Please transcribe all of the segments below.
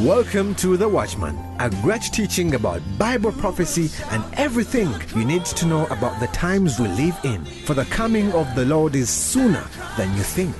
Welcome to The Watchman, a great teaching about Bible prophecy and everything you need to know about the times we live in. For the coming of the Lord is sooner than you think.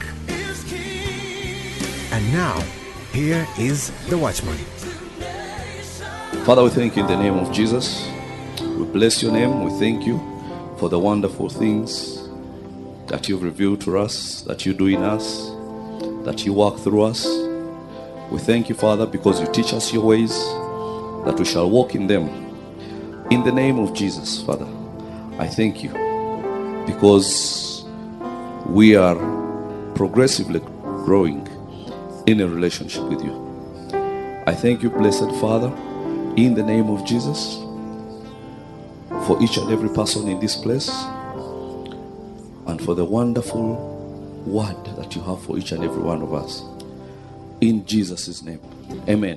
And now, here is The Watchman. Father, we thank you in the name of Jesus. We bless your name. We thank you for the wonderful things that you've revealed to us, that you do in us, that you work through us. We thank you, Father, because you teach us your ways, that we shall walk in them. In the name of Jesus, Father, I thank you because we are progressively growing in a relationship with you. I thank you, blessed Father, in the name of Jesus, for each and every person in this place, and for the wonderful word that you have for each and every one of us. In Jesus' name, amen.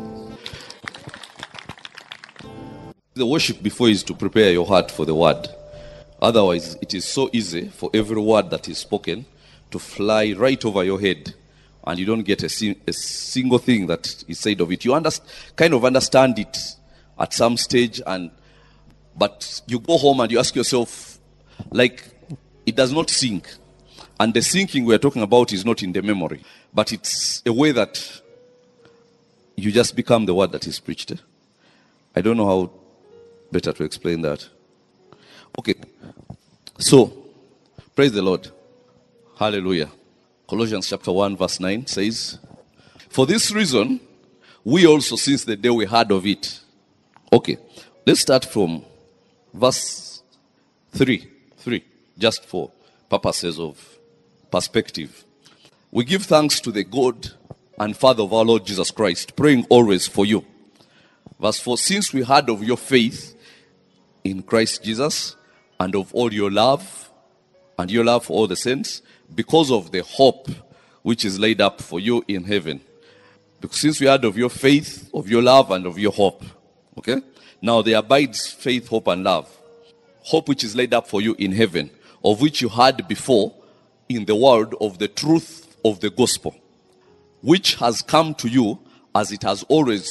The worship before is to prepare your heart for the word. Otherwise, it is so easy for every word that is spoken to fly right over your head, and you don't get a single thing that is said of it. You kind of understand it at some stage, but you go home and you ask yourself, like, it does not sink. And the sinking we are talking about is not in the memory, but it's a way that you just become the word that is preached. I don't know how better to explain that. Okay, so praise the Lord. Hallelujah. Colossians chapter 1 verse 9 says, "For this reason, we also, since the day we heard of it." Okay, let's start from verse 3, just for purposes of perspective. "We give thanks to the God and Father of our Lord Jesus Christ, praying always for you." Verse 4, "Since we heard of your faith in Christ Jesus and of all your love and your love for all the saints, because of the hope which is laid up for you in heaven." Because since we heard of your faith, of your love, and of your hope. Okay? Now there abides faith, hope, and love. Hope which is laid up for you in heaven, of which you heard before in the world of the truth of the gospel, which has come to you as it has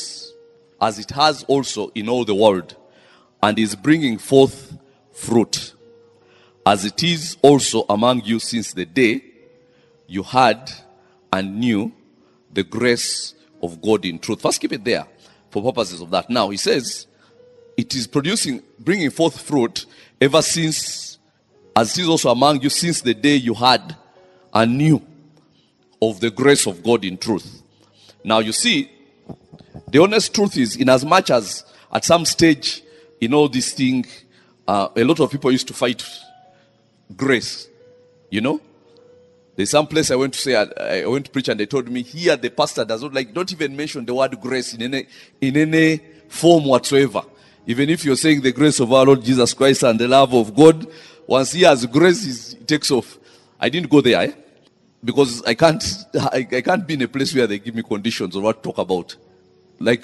also in all the world, and is bringing forth fruit, as it is also among you since the day you heard and knew the grace of God in truth. First, keep it there for purposes of that. Now, he says, it is bringing forth fruit ever since, as it is also among you since the day you heard and knew of the grace of God in truth. Now you see, the honest truth is, in as much as at some stage, this thing, a lot of people used to fight grace. There's some place I went to preach, and they told me, here the pastor does not don't even mention the word grace in any form whatsoever. Even if you're saying the grace of our Lord Jesus Christ and the love of God, once he has grace, it takes off. I didn't go there, because I can't be in a place where they give me conditions on what to talk about. I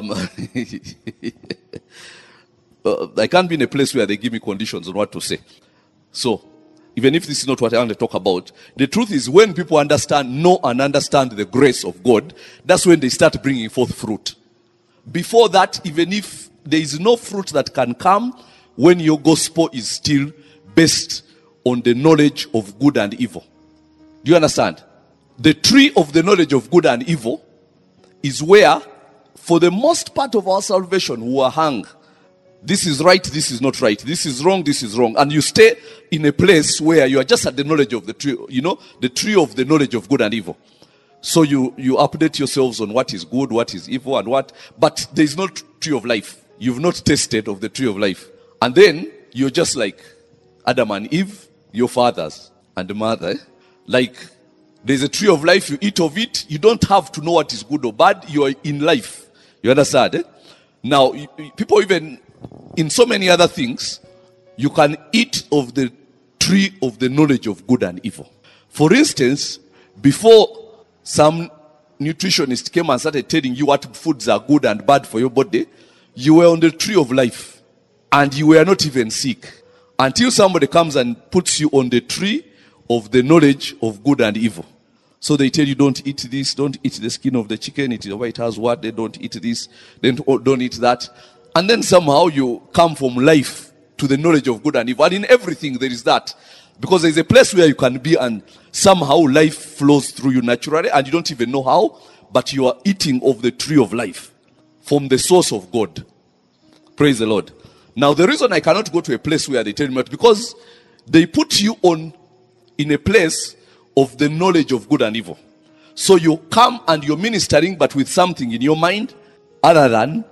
can't be in a place where they give me conditions on what to say. So, even if this is not what I want to talk about, the truth is, when people know and understand the grace of God, that's when they start bringing forth fruit. Before that, even if there is no fruit that can come when your gospel is still based on the knowledge of good and evil. Do you understand? The tree of the knowledge of good and evil is where, for the most part of our salvation, we are hung. This is right, this is not right. This is wrong, this is wrong. And you stay in a place where you are just at the knowledge of the tree, the tree of the knowledge of good and evil. So you update yourselves on what is good, what is evil, and what. But there is no tree of life. You've not tasted of the tree of life. And then you're just like Adam and Eve, your fathers and mother. Like, there's a tree of life, you eat of it, you don't have to know what is good or bad, you are in life. You understand? Now, people even, in so many other things, you can eat of the tree of the knowledge of good and evil. For instance, before some nutritionist came and started telling you what foods are good and bad for your body, you were on the tree of life, and you were not even sick. Until somebody comes and puts you on the tree of the knowledge of good and evil. So they tell you, don't eat this, don't eat the skin of the chicken, it is why it has what, they don't eat this, then don't eat that. And then somehow you come from life to the knowledge of good and evil. And in everything there is that. Because there is a place where you can be and somehow life flows through you naturally and you don't even know how, but you are eating of the tree of life from the source of God. Praise the Lord. Now the reason I cannot go to a place where they tell me, because they put you in a place of the knowledge of good and evil. So you come and you're ministering, but with something in your mind other than,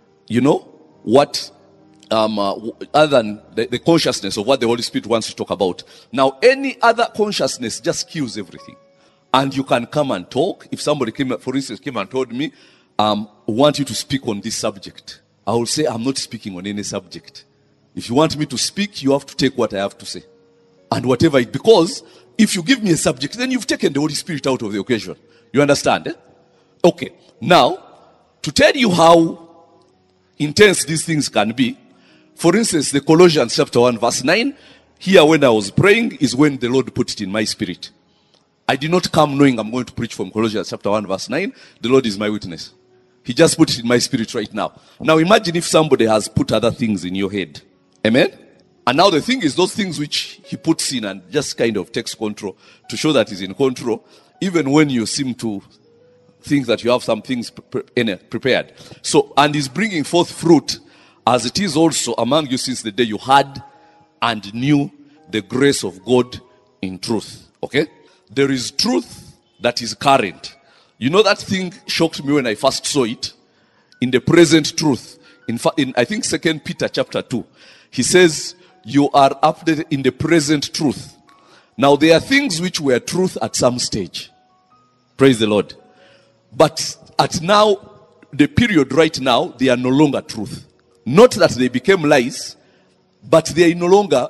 what, other than the consciousness of what the Holy Spirit wants to talk about. Now, any other consciousness just kills everything. And you can come and talk. If somebody for instance, came and told me, want you to speak on this subject, I will say, I'm not speaking on any subject. If you want me to speak, you have to take what I have to say. And whatever because if you give me a subject, then you've taken the Holy Spirit out of the occasion. You understand? Eh? Okay. Now, to tell you how intense these things can be, for instance, the Colossians chapter 1 verse 9, here when I was praying is when the Lord put it in my spirit. I did not come knowing I'm going to preach from Colossians chapter 1 verse 9. The Lord is my witness. He just put it in my spirit right now. Now imagine if somebody has put other things in your head. Amen? And now the thing is, those things which he puts in and just kind of takes control to show that he's in control, even when you seem to think that you have some things prepared. So, and he's bringing forth fruit as it is also among you since the day you had and knew the grace of God in truth. Okay? There is truth that is current. You know, that thing shocked me when I first saw it. In the present truth. In I think 2 Peter chapter 2. He says, you are updated in the present truth. Now there are things which were truth at some stage. Praise the Lord. But at now, the period right now, they are no longer truth. Not that they became lies, but they can no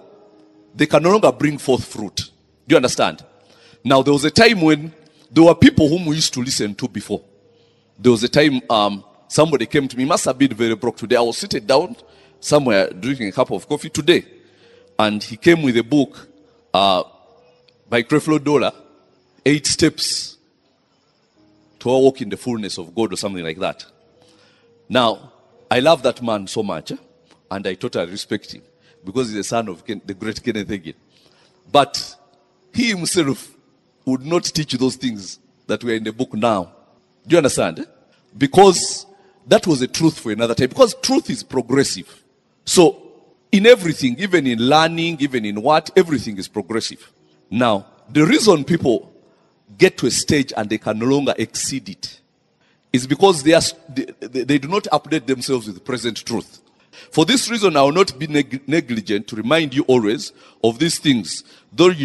longer bring forth fruit. Do you understand? Now there was a time when there were people whom we used to listen to before. There was a time somebody came to me, must have been very broke today. I was seated down somewhere drinking a cup of coffee today. And he came with a book by Creflo Dollar, 8 Steps to Walk in the Fullness of God or something like that. Now, I love that man so much, and I totally respect him because he's the son of the great Kenneth Hagin. But he himself would not teach those things that were in the book now. Do you understand? Because that was a truth for another time. Because truth is progressive. So, in everything, even in learning, even in everything is progressive. Now, the reason people get to a stage and they can no longer exceed it is because they do not update themselves with the present truth. For this reason, I will not be negligent to remind you always of these things, though you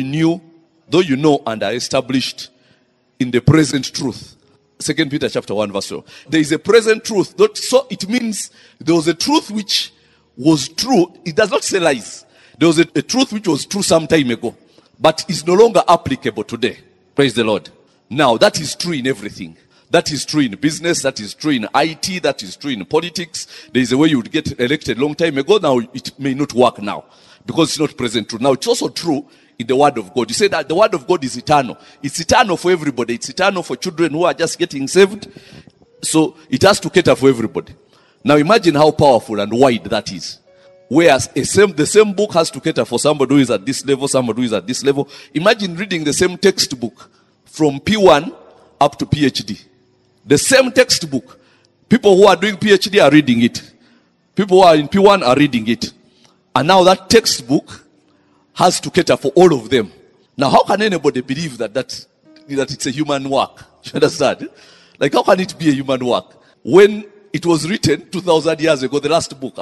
know and are established in the present truth. 2 Peter chapter 1 verse 4. There is a present truth. So it means there was a truth which was true. It does not say lies. There was a truth which was true some time ago, but is no longer applicable today. Praise the Lord. Now, that is true in everything. That is true in business. That is true in IT. That is true in politics. There is a way you would get elected a long time ago. Now, it may not work now because it's not present truth. Now, it's also true in the Word of God. You say that the Word of God is eternal. It's eternal for everybody. It's eternal for children who are just getting saved. So, it has to cater for everybody. Now imagine how powerful and wide that is. Whereas the same book has to cater for somebody who is at this level, somebody who is at this level. Imagine reading the same textbook from P1 up to PhD. The same textbook. People who are doing PhD are reading it. People who are in P1 are reading it. And now that textbook has to cater for all of them. Now how can anybody believe that it's a human work? You understand? Like how can it be a human work? When it was written 2,000 years ago, the last book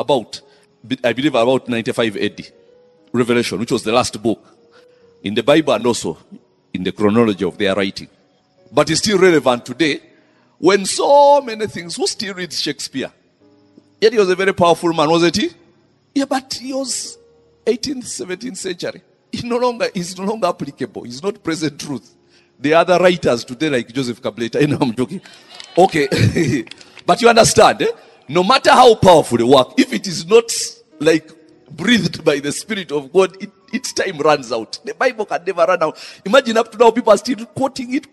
I believe about 95 AD, Revelation, which was the last book in the Bible and also in the chronology of their writing. But it's still relevant today when so many things, who still reads Shakespeare? Yet he was a very powerful man, wasn't he? Yeah, but he was 18th, 17th century. He's no longer applicable. He's not present truth. The other writers today like Joseph Kabuleta, I'm joking. Okay. But you understand, no matter how powerful they work, if it is not like breathed by the Spirit of God, its time runs out. The Bible can never run out. Imagine up to now, people are still quoting it.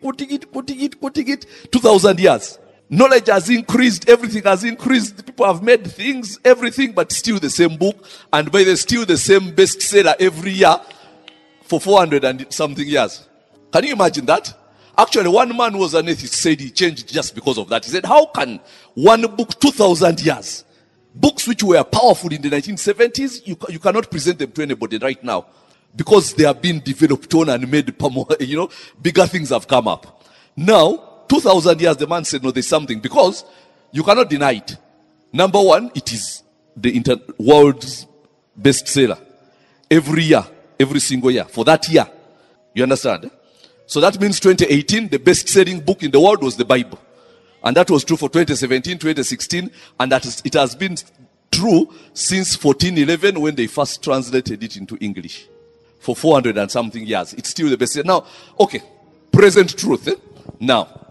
2,000 years. Knowledge has increased, everything has increased. People have made things, everything, but still the same book. And by the still the same bestseller every year for 400 and something years. Can you imagine that? Actually, one man who was an atheist said he changed just because of that. He said, how can one book, 2,000 years, books which were powerful in the 1970s, you cannot present them to anybody right now because they have been developed on and made, bigger things have come up. Now, 2,000 years, the man said, no, there's something, because you cannot deny it. Number one, it is the world's bestseller. Every year, every single year, for that year. You understand? So that means 2018, the best-selling book in the world was the Bible. And that was true for 2017, 2016, and it has been true since 1411 when they first translated it into English. For 400 and something years. It's still the best. Now, okay, present truth. Now,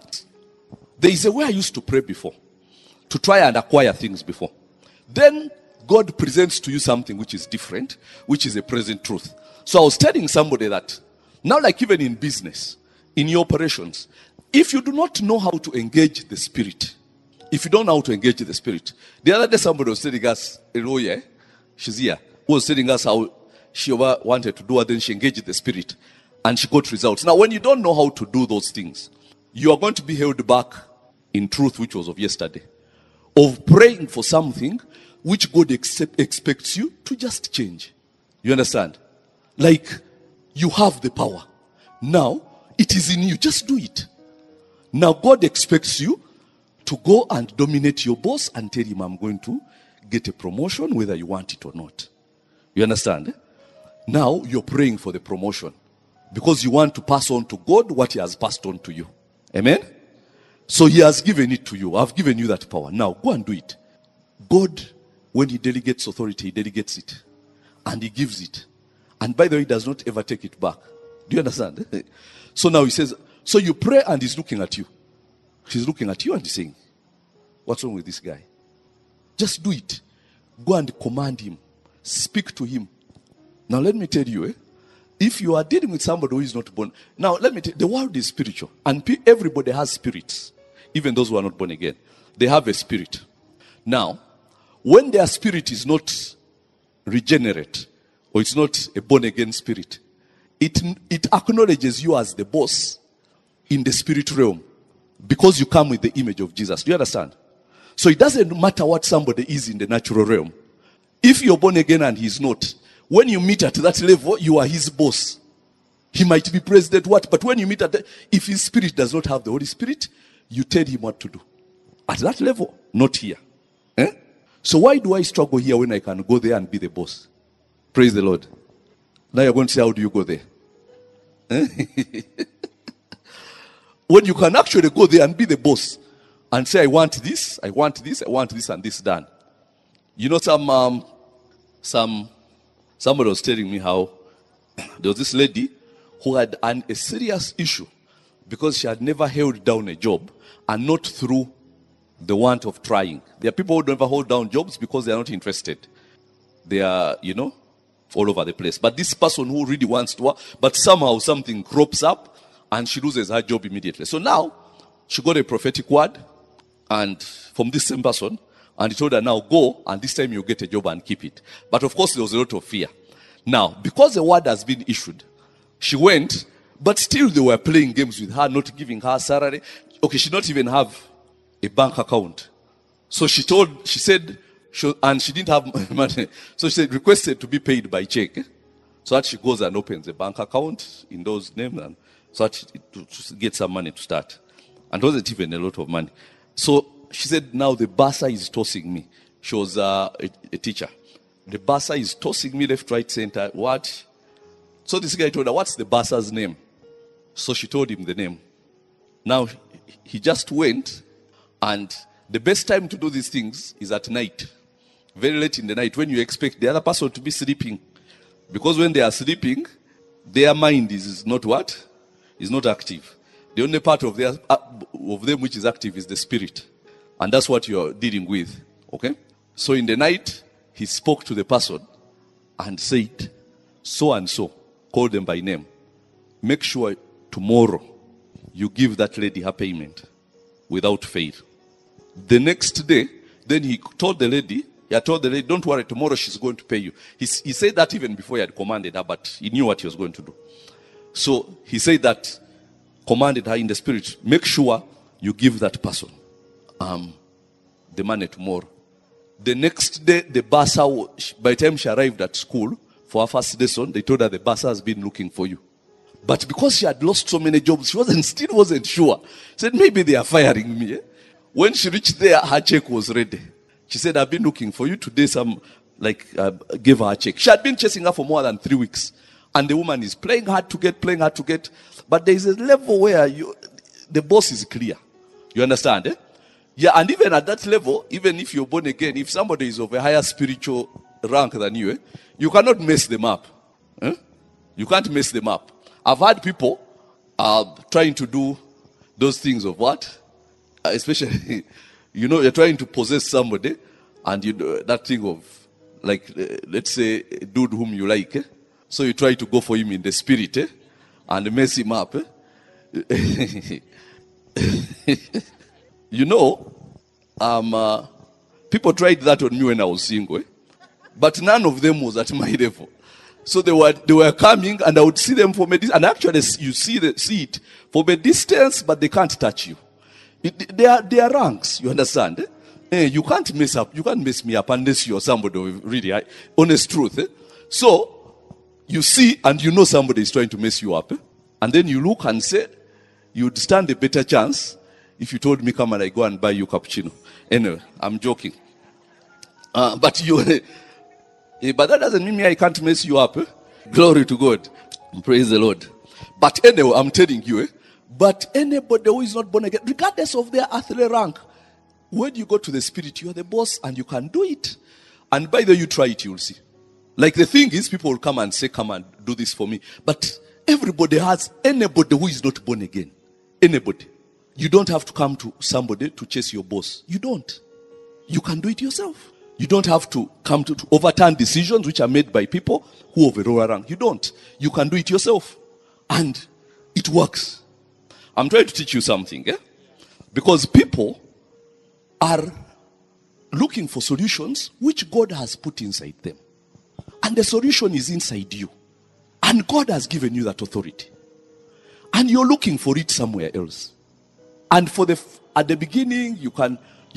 there is a way I used to pray before, to try and acquire things before. Then God presents to you something which is different, which is a present truth. So I was telling somebody that, now like even in business, in your operations, if you do not know how to engage the Spirit, if you don't know how to engage the Spirit, the other day somebody was telling us, a lawyer, she's here, who was telling us how she wanted to do it, then she engaged the Spirit, and she got results. Now when you don't know how to do those things, you are going to be held back in truth which was of yesterday, of praying for something which God expects you to just change. You understand? Like, you have the power. Now, it is in you. Just do it. Now, God expects you to go and dominate your boss and tell him, I'm going to get a promotion whether you want it or not. You understand? Now, you're praying for the promotion because you want to pass on to God what he has passed on to you. Amen? So he has given it to you. I've given you that power. Now, go and do it. God, when he delegates authority, he delegates it. And he gives it. And by the way, he does not ever take it back. Do you understand? So now he says, so you pray and he's looking at you. He's looking at you and he's saying, what's wrong with this guy? Just do it. Go and command him. Speak to him. Now let me tell you, if you are dealing with somebody who is not born, now let me tell you, the world is spiritual. And everybody has spirits. Even those who are not born again. They have a spirit. Now, when their spirit is not regenerate, or it's not a born-again spirit, it acknowledges you as the boss in the spirit realm because you come with the image of Jesus. Do you understand? So it doesn't matter what somebody is in the natural realm. If you're born again and he's not, when you meet at that level, you are his boss. He might be president, but when you meet if his spirit does not have the Holy Spirit, you tell him what to do. At that level, not here. So why do I struggle here when I can go there and be the boss? Praise the Lord. Now you're going to say, how do you go there? When you can actually go there and be the boss and say, I want this, I want this, I want this and this done. You know, somebody was telling me how there was this lady who had a serious issue because she had never held down a job and not through the want of trying. There are people who never hold down jobs because they are not interested. They are, all over the place. But this person who really wants to work, but somehow something crops up and she loses her job immediately. So now she got a prophetic word and from this same person, and he told her, now go and this time you'll get a job and keep it. But of course there was a lot of fear. Now, because the word has been issued, she went, but still they were playing games with her, not giving her salary. Okay, she not even have a bank account. So she said, and she didn't have money. So she said, requested to be paid by check. So that she goes and opens a bank account in those names, and so that to get some money to start. And it wasn't even a lot of money. So she said, now the bursar is tossing me. She was a teacher. The bursar is tossing me left, right, center. What? So this guy told her, what's the bursar's name? So she told him the name. Now he just went, and the best time to do these things is at night. Very late in the night when you expect the other person to be sleeping. Because when they are sleeping, their mind is not what? Is not active. The only part of them which is active is the spirit. And that's what you're dealing with. Okay? So in the night, he spoke to the person and said, so and so, called them by name. Make sure tomorrow you give that lady her payment without fail. The next day, then he told the lady, don't worry, tomorrow she's going to pay you. He said that even before he had commanded her, but he knew what he was going to do. So he said that, commanded her in the spirit, make sure you give that person the money tomorrow. The next day, the bursar, by the time she arrived at school for her first lesson, they told her the bursar has been looking for you. But because she had lost so many jobs, she still wasn't sure. She said, maybe they are firing me. When she reached there, her check was ready. She said, I've been looking for you today. Gave her a check. She had been chasing her for more than 3 weeks. And the woman is playing hard to get. But there is a level where the boss is clear. You understand, eh? Yeah, and even at that level, even if you're born again, if somebody is of a higher spiritual rank than you, you cannot mess them up. Eh? You can't mess them up. I've had people trying to do those things of what? Especially, you're trying to possess somebody, and that thing of, let's say, a dude whom you like, eh? So you try to go for him in the spirit, eh? And mess him up. Eh? People tried that on me when I was single, eh? But none of them was at my level. So they were coming, and I would see them from a distance. And actually, you see it from a distance, but they can't touch you. They are ranks, you understand? Eh? You can't mess up. You can't mess me up unless you're somebody with really honest truth. Eh? So you see, and you know somebody is trying to mess you up. Eh? And then you look and say, you'd stand a better chance if you told me, come and I go and buy you cappuccino. Anyway, I'm joking. But that doesn't mean I can't mess you up. Eh? Glory to God. Praise the Lord. But anyway, I'm telling you, but anybody who is not born again, regardless of their earthly rank, when you go to the spirit, you are the boss and you can do it. And by the way you try it, you'll see. Like the thing is, people will come and say, come and do this for me. But anybody who is not born again. Anybody. You don't have to come to somebody to chase your boss. You don't. You can do it yourself. You don't have to come to overturn decisions which are made by people who have a lower rank. You don't. You can do it yourself. And it works. I'm trying to teach you something. Eh? Because people are looking for solutions which God has put inside them. And the solution is inside you. And God has given you that authority. And you're looking for it somewhere else. And at the beginning, you can,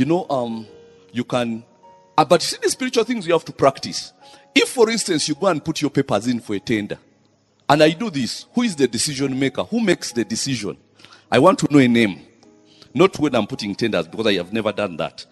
but you see the spiritual things you have to practice. If, for instance, you go and put your papers in for a tender, and I do this, who is the decision maker? Who makes the decision? I want to know a name. Not when I'm putting tenders, because I have never done that.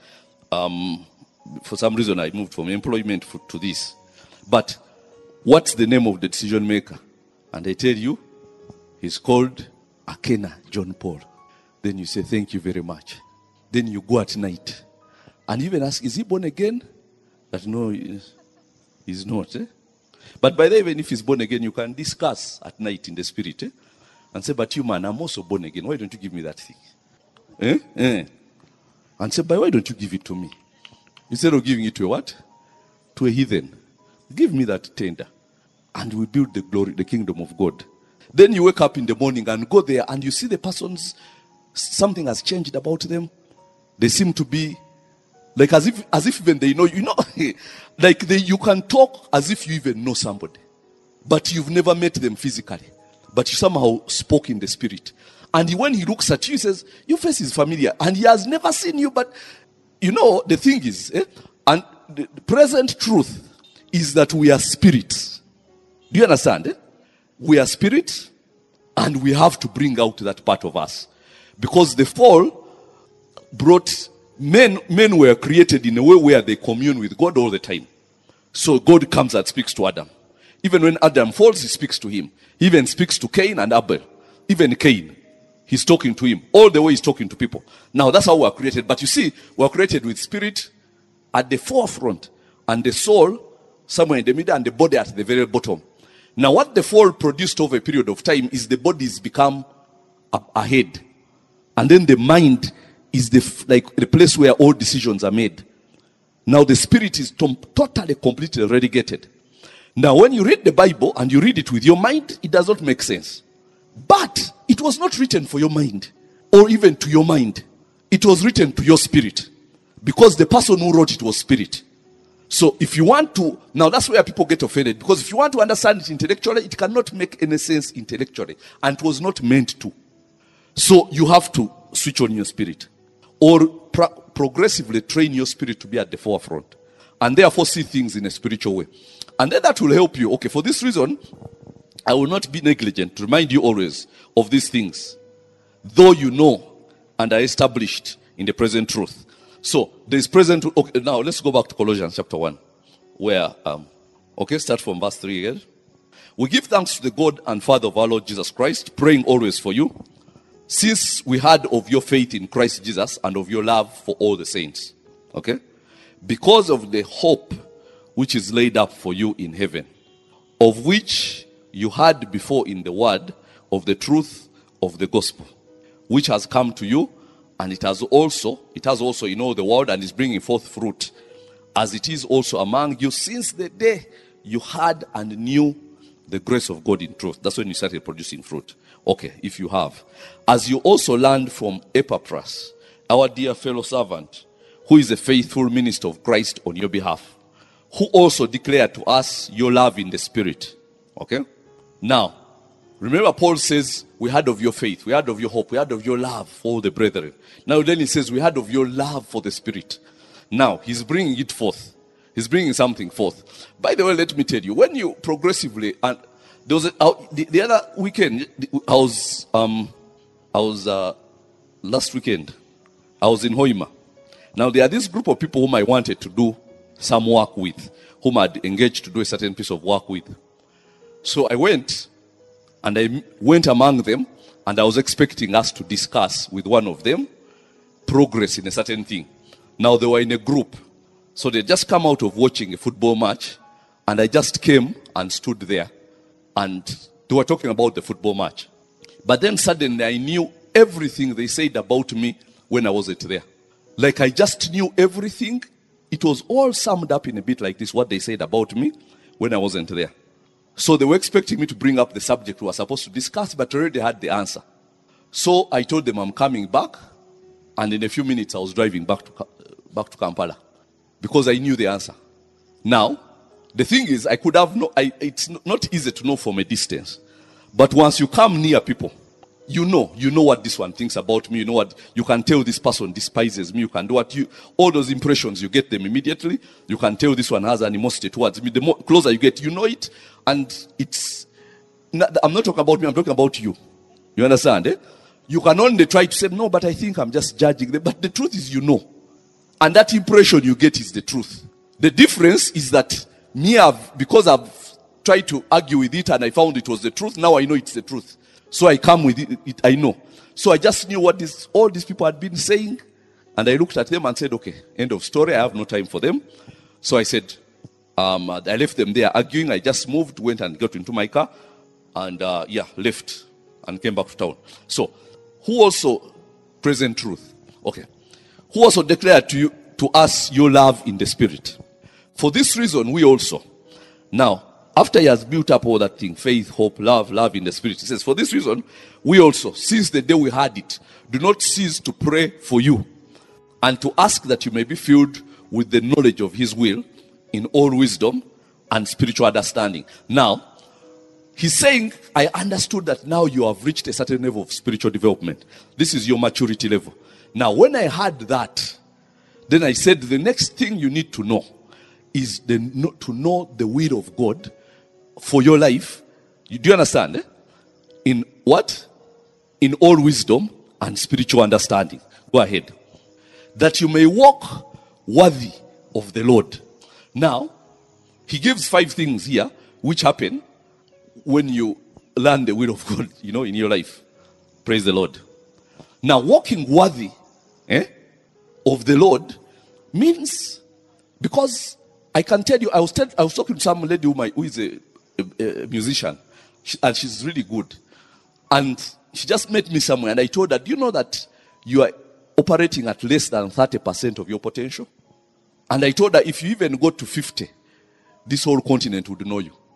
For some reason, I moved from employment to this. But what's the name of the decision maker? And I tell you, he's called Akena John Paul. Then you say, thank you very much. Then you go at night and even ask, is he born again? That no, he's not. Eh? But by the way, even if he's born again, you can discuss at night in the spirit. Eh? And say, but you man, I'm also born again. Why don't you give me that thing? And say, but why don't you give it to me? Instead of giving it to a what? To a heathen. Give me that tender. And we build the kingdom of God. Then you wake up in the morning and go there and you see the person's, something has changed about them. They seem to be like as if even they know, like you can talk as if you even know somebody. But you've never met them physically. But you somehow spoke in the spirit. And when he looks at you, he says, your face is familiar. And he has never seen you. But, the thing is, and the present truth is that we are spirits. Do you understand? We are spirits. And we have to bring out that part of us. Because the fall brought, men were created in a way where they commune with God all the time. So God comes and speaks to Adam. Even when Adam falls, he speaks to him. He even speaks to Cain and Abel. Even Cain, he's talking to him. All the way he's talking to people. Now that's how we are created. But you see, we are created with spirit at the forefront. And the soul somewhere in the middle and the body at the very bottom. Now what the fall produced over a period of time is the body's become a head. And then the mind is the place where all decisions are made. Now the spirit is totally, completely relegated. Now, when you read the Bible and you read it with your mind, it does not make sense. But it was not written for your mind or even to your mind. It was written to your spirit, because the person who wrote it was spirit. So if you want to, now that's where people get offended, because if you want to understand it intellectually, it cannot make any sense intellectually, and it was not meant to. So you have to switch on your spirit, or progressively train your spirit to be at the forefront, and therefore see things in a spiritual way. And then that will help you. Okay, for this reason, I will not be negligent to remind you always of these things, though you know and are established in the present truth. So there is present. Okay, now let's go back to Colossians chapter 1, where start from verse 3 again. We give thanks to the God and Father of our Lord Jesus Christ, praying always for you, since we heard of your faith in Christ Jesus and of your love for all the saints. Okay, because of the hope which is laid up for you in heaven, of which you heard before in the word of the truth of the gospel, which has come to you, and it has also in all the world, and is bringing forth fruit, as it is also among you since the day you heard and knew the grace of God in truth. That's when you started producing fruit. Okay, if you have. As you also learned from Epaphras, our dear fellow servant, who is a faithful minister of Christ on your behalf, who also declared to us your love in the Spirit. Okay? Now, remember Paul says, we heard of your faith, we heard of your hope, we heard of your love for the brethren. Now then he says, we heard of your love for the Spirit. Now, he's bringing it forth. He's bringing something forth. By the way, let me tell you, when you progressively, and there was the other weekend, I was last weekend, I was in Hoima. Now, there are this group of people whom I wanted to do some work with, whom I'd engaged to do a certain piece of work with. So I went among them, and I was expecting us to discuss with one of them progress in a certain thing. Now they were in a group, so they just come out of watching a football match, and I just came and stood there, and they were talking about the football match. But then suddenly I knew everything they said about me when I wasn't there. Like I just knew everything. It was all summed up in a bit like this, what they said about me when I wasn't there. So they were expecting me to bring up the subject we were supposed to discuss, but already had the answer. So I told them I'm coming back, and in a few minutes I was driving back to Kampala, because I knew the answer. Now, the thing is, it's not easy to know from a distance. But once you come near people, you know what this one thinks about me. You know what, you can tell this person despises me. You can do all those impressions, you get them immediately. You can tell this one has animosity towards me. The more closer you get, you know it. And I'm not talking about me, I'm talking about you. You understand, eh? You can only try to say, no, but I think I'm just judging them. But the truth is, you know. And that impression you get is the truth. The difference is that because I've tried to argue with it and I found it was the truth, now I know it's the truth. So I come with it, I know. So I just knew what all these people had been saying. And I looked at them and said, okay, end of story. I have no time for them. So I said, I left them there arguing. I just moved, went and got into my car, and left and came back to town. So, who also, present truth, okay, who also declared to us your love in the Spirit. For this reason, we also, now, after he has built up all that thing, faith, hope, love in the Spirit, he says, for this reason, we also, since the day we heard it, do not cease to pray for you and to ask that you may be filled with the knowledge of his will in all wisdom and spiritual understanding. Now, he's saying, I understood that now you have reached a certain level of spiritual development. This is your maturity level. Now, when I heard that, then I said, the next thing you need to know is to know the will of God for your life. Do you understand? Eh? In what? In all wisdom and spiritual understanding. Go ahead. That you may walk worthy of the Lord. Now, he gives 5 things here which happen when you learn the will of God, in your life. Praise the Lord. Now, walking worthy of the Lord means, because I can tell you, I was talking to some lady who is a musician, and she's really good. And she just met me somewhere, and I told her, do you know that you are operating at less than 30% of your potential? And I told her, if you even go to 50, this whole continent would know you.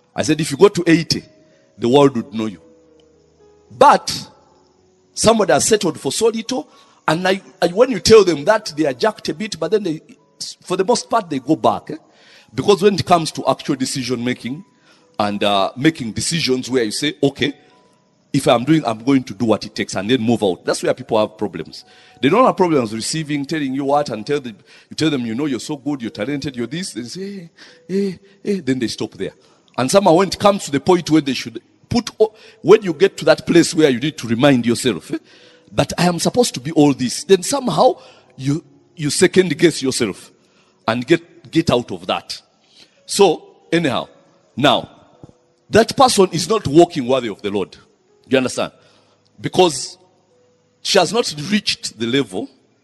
I said, if you go to 80, the world would know you. But somebody has settled for so little, and when you tell them that, they are jacked a bit, but then for the most part, they go back. Because when it comes to actual decision making and making decisions where you say, okay, if I'm going to do what it takes and then move out. That's where people have problems. They don't have problems receiving, telling you what, and you tell them, you're so good, you're talented, you're this. They say, then they stop there. And somehow when it comes to the point where they should when you get to that place where you need to remind yourself that I am supposed to be all this, then somehow you second guess yourself and get out of that. So, anyhow, now, that person is not walking worthy of the Lord. You understand? Because she has not reached the level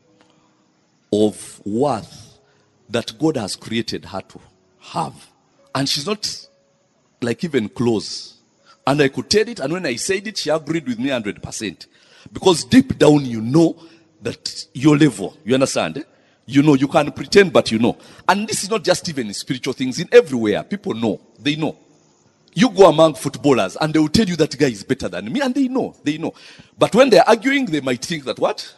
of worth that God has created her to have. And she's not like even close. And I could tell it, and when I said it, she agreed with me 100%. Because deep down you know that your level, you understand? You know, you can pretend, but you know. And this is not just even in spiritual things, in everywhere. People know, they know. You go among footballers and they will tell you that guy is better than me, and they know. But when they're arguing, they might think that what?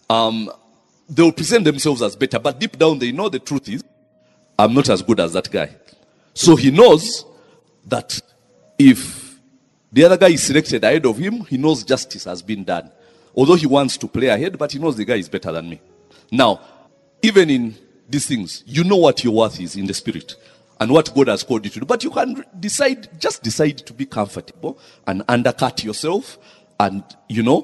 They will present themselves as better, but deep down they know the truth is, I'm not as good as that guy. So he knows that if the other guy is selected ahead of him, he knows justice has been done. Although he wants to play ahead, but he knows the guy is better than me. Now, even in these things, you know what your worth is in the spirit and what God has called you to do. But you can decide to be comfortable and undercut yourself, and you do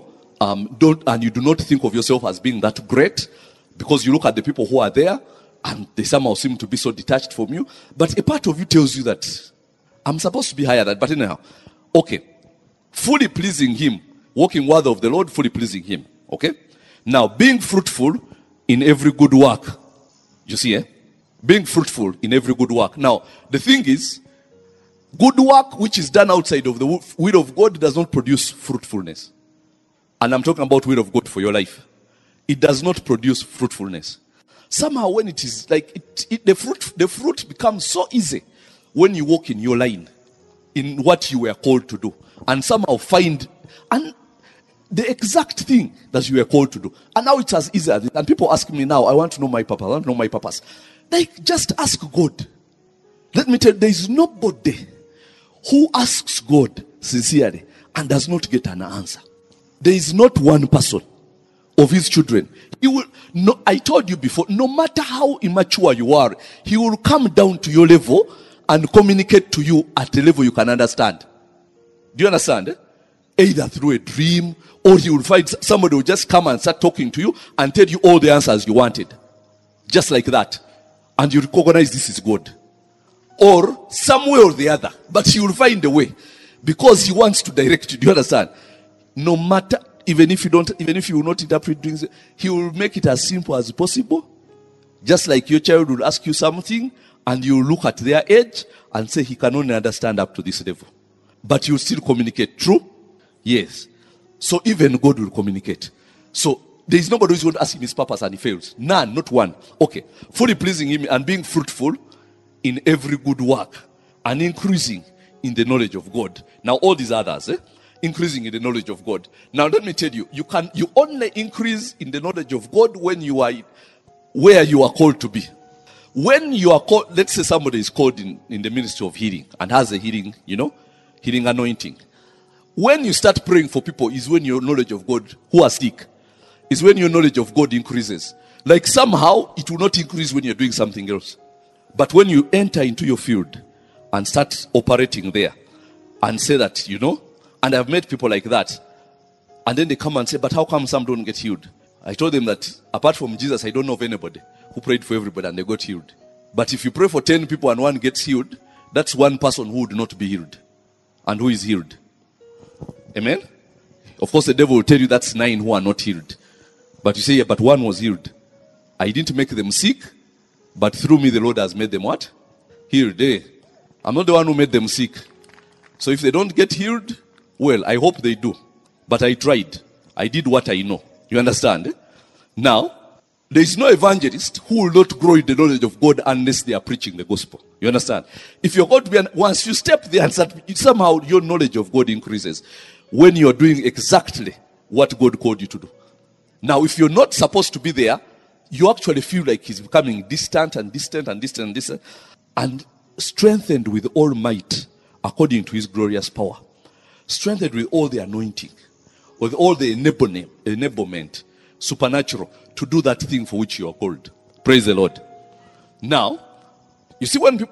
not think of yourself as being that great, because you look at the people who are there and they somehow seem to be so detached from you. But a part of you tells you that I'm supposed to be higher than. But anyhow, okay, fully pleasing him, walking worthy of the Lord, fully pleasing him. Okay, now being fruitful in every good work. You see, being fruitful in every good work. Now, the thing is, good work which is done outside of the will of God does not produce fruitfulness. And I'm talking about will of God for your life. It does not produce fruitfulness. Somehow when it is like, the fruit becomes so easy when you walk in your line, in what you were called to do, and somehow find the exact thing that you were called to do. And now it's as easy as it. And people ask me now, I want to know my purpose. Like, just ask God. Let me tell you, there is nobody who asks God sincerely and does not get an answer. There is not one person of his children. He will. No, I told you before, no matter how immature you are, he will come down to your level and communicate to you at a level you can understand. Do you understand? Either through a dream, or he will find somebody who will just come and start talking to you and tell you all the answers you wanted. Just like that. And you recognize this is God. Or some way or the other. But he will find a way. Because he wants to direct you. Do you understand? No matter, even if you will not interpret things, he will make it as simple as possible. Just like your child will ask you something, and you look at their age and say he can only understand up to this level. But you still communicate. True? Yes. So even God will communicate. So there is nobody who is going to ask him his purpose and he fails. None, not one. Okay. Fully pleasing him and being fruitful in every good work and increasing in the knowledge of God. Now all these others, increasing in the knowledge of God. Now let me tell you, you only increase in the knowledge of God when you are where you are called to be. When you are called, let's say somebody is called in the ministry of healing and has a healing anointing. When you start praying for people is when your knowledge of God who are sick, is when your knowledge of God increases. Like somehow it will not increase when you're doing something else. But when you enter into your field and start operating there and say that, and I've met people like that, and then they come and say, but how come some don't get healed? I told them that apart from Jesus, I don't know of anybody who prayed for everybody and they got healed. But if you pray for 10 people and one gets healed, that's one person who would not be healed and who is healed. Amen? Of course, the devil will tell you that's 9 who are not healed. But you say, yeah, but one was healed. I didn't make them sick, but through me the Lord has made them what? Healed. I'm not the one who made them sick. So if they don't get healed, well, I hope they do. But I tried. I did what I know. You understand? Now, There is no evangelist who will not grow in the knowledge of God unless they are preaching the gospel. You understand? If you're going to be, once you step there and start, somehow your knowledge of God increases when you're doing exactly what God called you to do. Now, if you're not supposed to be there, you actually feel like he's becoming distant and distant and distant and distant, and strengthened with all might according to his glorious power. Strengthened with all the anointing, with all the enablement, supernatural, to do that thing for which you are called. Praise the Lord. Now, you see, when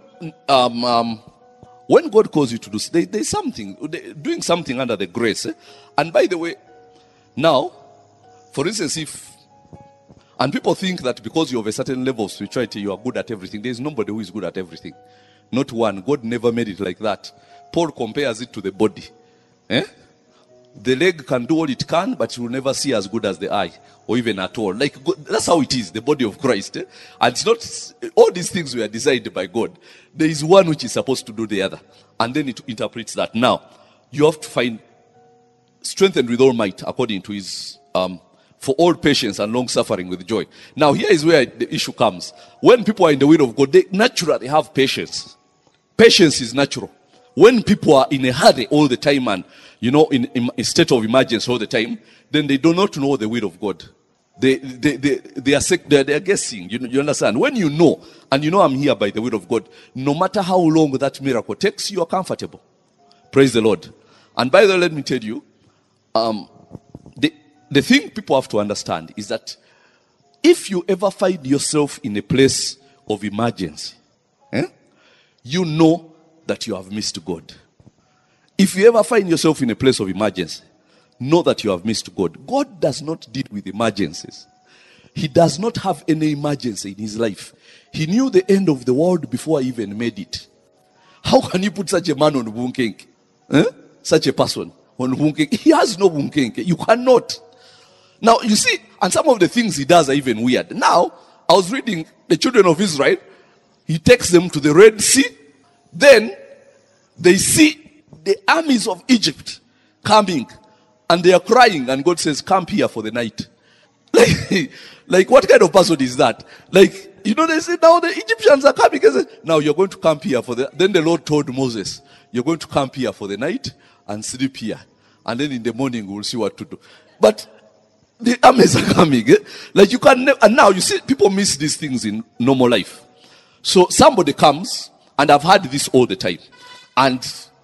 God calls you to do, there's something, doing something under the grace. And by the way, now, for instance, and people think that because you have a certain level of spirituality, you are good at everything. There is nobody who is good at everything. Not one. God never made it like that. Paul compares it to the body. The leg can do all it can, but you will never see as good as the eye, or even at all. Like God, that's how it is, the body of Christ. And it's not, all these things were designed by God. There is one which is supposed to do the other. And then it interprets that. Now, you have to find strengthened with all might according to his, for all patience and long suffering with joy. Now, here is where the issue comes. When people are in the will of God, they naturally have patience. Patience is natural. When people are in a hurry all the time and, in a state of emergency all the time, then they do not know the will of God. They are guessing. You understand? When you know, and I'm here by the will of God, no matter how long that miracle takes, you are comfortable. Praise the Lord. And by the way, let me tell you, the thing people have to understand is that if you ever find yourself in a place of emergency, you know that you have missed God. If you ever find yourself in a place of emergency, know that you have missed God. God does not deal with emergencies. He does not have any emergency in his life. He knew the end of the world before he even made it. How can you put such a man on Bunkenke? Such a person on Bunkenke? He has no Bunkenke. You cannot. Now, you see, and some of the things he does are even weird. Now, I was reading the children of Israel. He takes them to the Red Sea. Then, they see the armies of Egypt coming. And they are crying. And God says, "Camp here for the night." Like what kind of person is that? They say, now the Egyptians are coming. They say, now you're going to camp here for the... Then the Lord told Moses, you're going to camp here for the night and sleep here. And then in the morning, we'll see what to do. But the armies are coming. You can never... And now, you see, people miss these things in normal life. So somebody comes, and I've had this all the time. And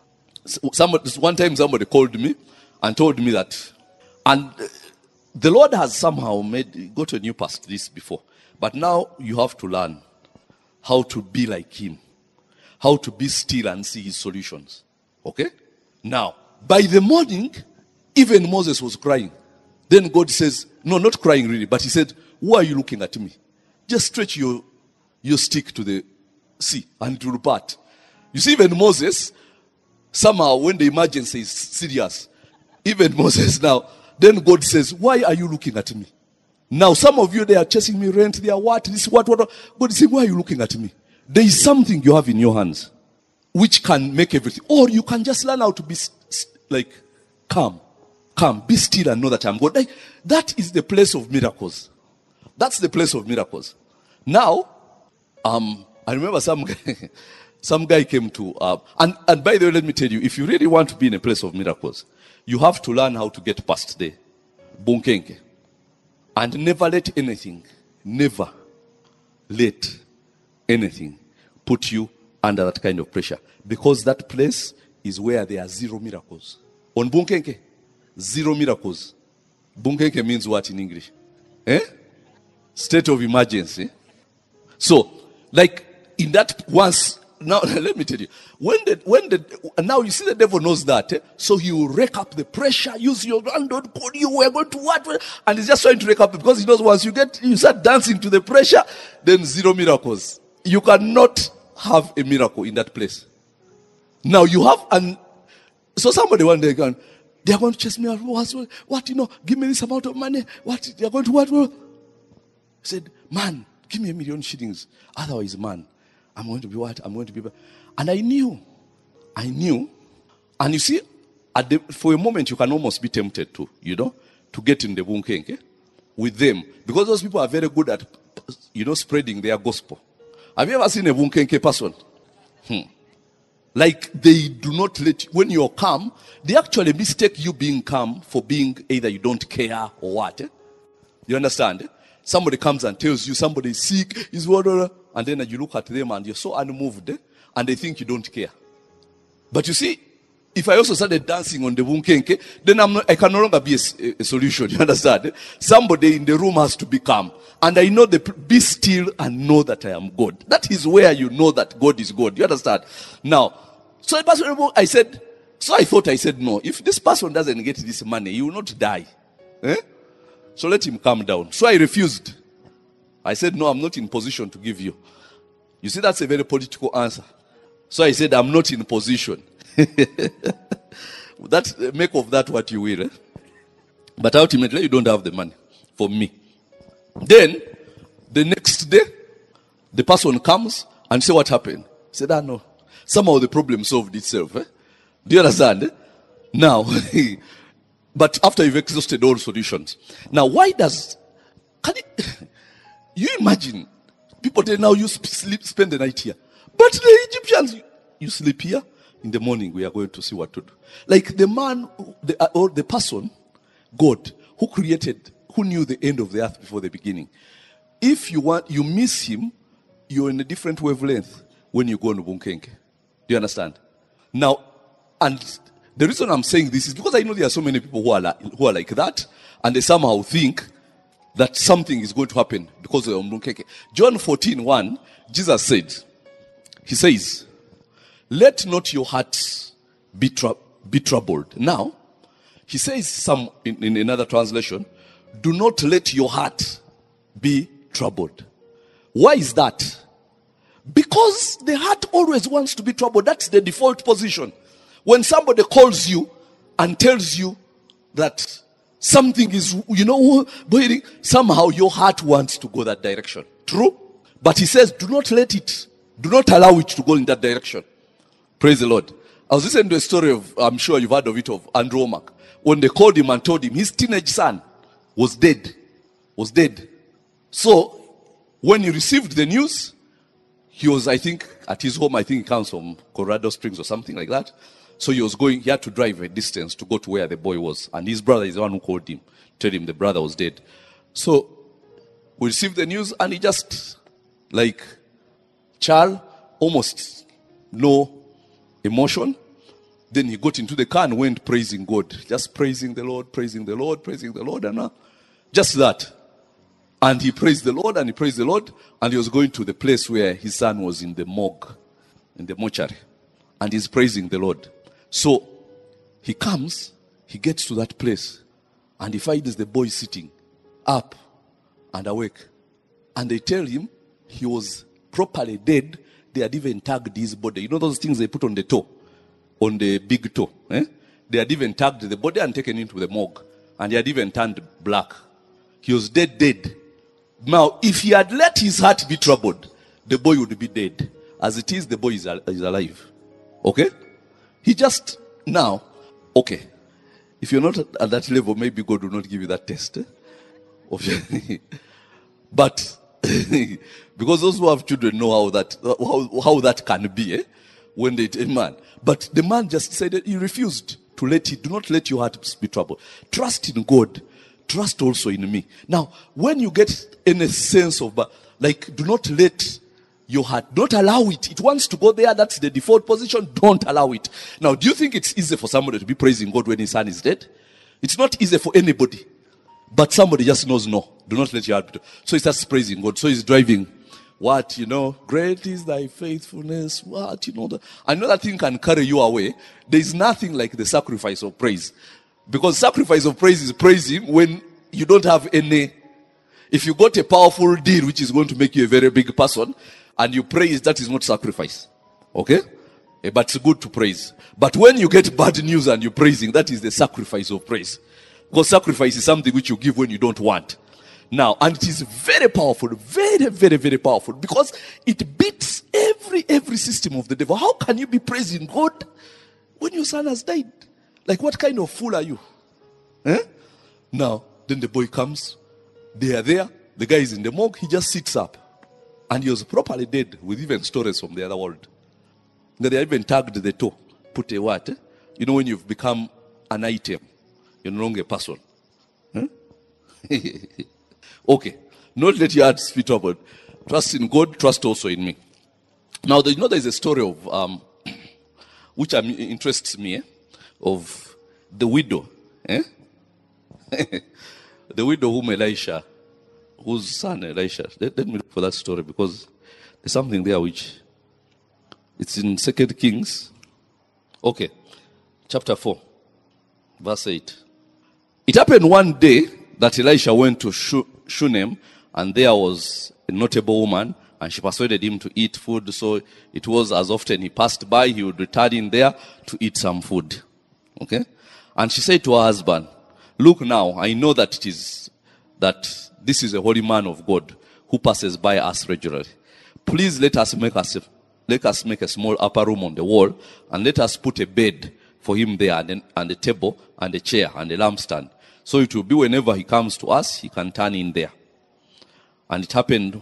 one time somebody called me and told me that... And the Lord has somehow got a new past this before. But now you have to learn how to be like him. How to be still and see his solutions. Okay? Now, by the morning, even Moses was crying. Then God says, no, not crying really, but he said, why are you looking at me? Just stretch your stick to the sea and it will part. You see, even Moses, somehow when the emergency is serious, even Moses now, then God says, why are you looking at me? Now, some of you, they are chasing me rent, they are what, this, what. God is saying, why are you looking at me? There is something you have in your hands which can make everything. Or you can just learn how to be calm. Calm, be still and know that I'm God. That is the place of miracles. That's the place of miracles. Now, I remember some guy came to, and by the way, let me tell you, if you really want to be in a place of miracles, you have to learn how to get past the bunkenke. And never let anything put you under that kind of pressure. Because that place is where there are zero miracles. On bunkenke, zero miracles. Bunkenke means what in English? State of emergency. So, in that once... Now, let me tell you, now you see the devil knows that, so he will rake up the pressure, use your hand, don't call you, we're going to what, and he's just trying to rake up, because he knows once you start dancing to the pressure, then zero miracles. You cannot have a miracle in that place. Now you have, so somebody one day gone, they are going to chase me out, what, give me this amount of money, what, they are going to what? He said, man, give me 1 million shillings, otherwise, man, I'm going to be what? I'm going to be... And I knew. And you see, for a moment, you can almost be tempted to get in the bunkenke. with them. Because those people are very good at, spreading their gospel. Have you ever seen a Bunkenke person? Like, they do not let you, when you're calm, they actually mistake you being calm for being either you don't care or what. You understand? Somebody comes and tells you somebody is sick, is whatever, and then you look at them and you're so unmoved, and they think you don't care. But you see, if I also started dancing on the bunkenke, then I can no longer be a solution. You understand? Somebody in the room has to be calm. And I know be still and know that I am God. That is where you know that God is God. You understand? Now, so I thought I said no. If this person doesn't get this money, he will not die. So let him calm down. So I refused. I said, no, I'm not in position to give you. You see, that's a very political answer. So I said, I'm not in position. Make of that what you will. But ultimately, you don't have the money for me. Then, the next day, the person comes and say, what happened? I said, no. Somehow the problem solved itself. Do you understand? Now, but after you've exhausted all solutions. Now, you imagine, people say, now you spend the night here. But the Egyptians, you sleep here. In the morning, we are going to see what to do. Like the man, or the person, God, who knew the end of the earth before the beginning. If you miss him, you're in a different wavelength when you go on Bunkenke. Do you understand? Now, and the reason I'm saying this is because I know there are so many people who are like that, and they somehow think that something is going to happen because of Bunkenke. John 14:1, Jesus said, he says, let not your hearts be troubled. Now, he says in another translation, do not let your heart be troubled. Why is that? Because the heart always wants to be troubled. That's the default position. When somebody calls you and tells you that something is, somehow your heart wants to go that direction. True? But he says, do not allow it to go in that direction. Praise the Lord. I was listening to a story I'm sure you've heard of it, of Andrew Womack. When they called him and told him his teenage son was dead. So, when he received the news, he was, I think, at his home. I think he comes from Colorado Springs or something like that. So he had to drive a distance to go to where the boy was. And his brother is the one who called him, told him the brother was dead. So, we received the news and he just, like, almost no emotion. Then he got into the car and went praising God. Just praising the Lord, and just that. And he praised the Lord, and he was going to the place where his son was in the morgue, in the mortuary. And he's praising the Lord. So, he gets to that place, and he finds the boy sitting up and awake. And they tell him he was properly dead. They had even tagged his body. You know those things they put on the toe? On the big toe. They had even tagged the body and taken into the morgue. And he had even turned black. He was dead. Now, if he had let his heart be troubled, the boy would be dead. As it is, the boy is alive. Okay? He just, now, okay. If you're not at that level, maybe God will not give you that test. But, because those who have children know how that can be, when they man. But the man just said that he refused to do not let your heart be troubled. Trust in God. Trust also in me. Now, when you get in a sense of, do not let your heart, don't allow it. It wants to go there. That's the default position. Don't allow it. Now, do you think it's easy for somebody to be praising God when his son is dead? It's not easy for anybody. But somebody just knows no. Do not let your heart be. So he starts praising God. So he's driving. Great is thy faithfulness. I know that thing can carry you away. There is nothing like the sacrifice of praise. Because sacrifice of praise is praising when you don't have any. If you got a powerful deal which is going to make you a very big person, and you praise, that is not sacrifice. Okay? But it's good to praise. But when you get bad news and you're praising, that is the sacrifice of praise. Because sacrifice is something which you give when you don't want. Now, and it is very powerful, very, very, very powerful, because it beats every system of the devil. How can you be praising God when your son has died? Like, what kind of fool are you? Now, then the boy comes, They are there. The guy is in the morgue. He just sits up. And he was properly dead with even stories from the other world. They even tagged the toe. Put a what? You know when you've become an item. You're no longer a person. Huh? Okay. Not let your heart be troubled. Trust in God. Trust also in me. Now, there's a story of, which interests me, of the widow. The widow whose son Elisha. Let me look for that story because there's something there which, it's in 2 Kings. Okay. Chapter 4, verse 8. It happened one day that Elisha went to Shunem, and there was a notable woman, and she persuaded him to eat food. So it was as often he passed by, he would return in there to eat some food. Okay? And she said to her husband, look now, I know that this is a holy man of God who passes by us regularly. Please let us make a small upper room on the wall, and let us put a bed for him there, and a table, and a chair, and a lampstand. So it will be whenever he comes to us, he can turn in there. And it happened,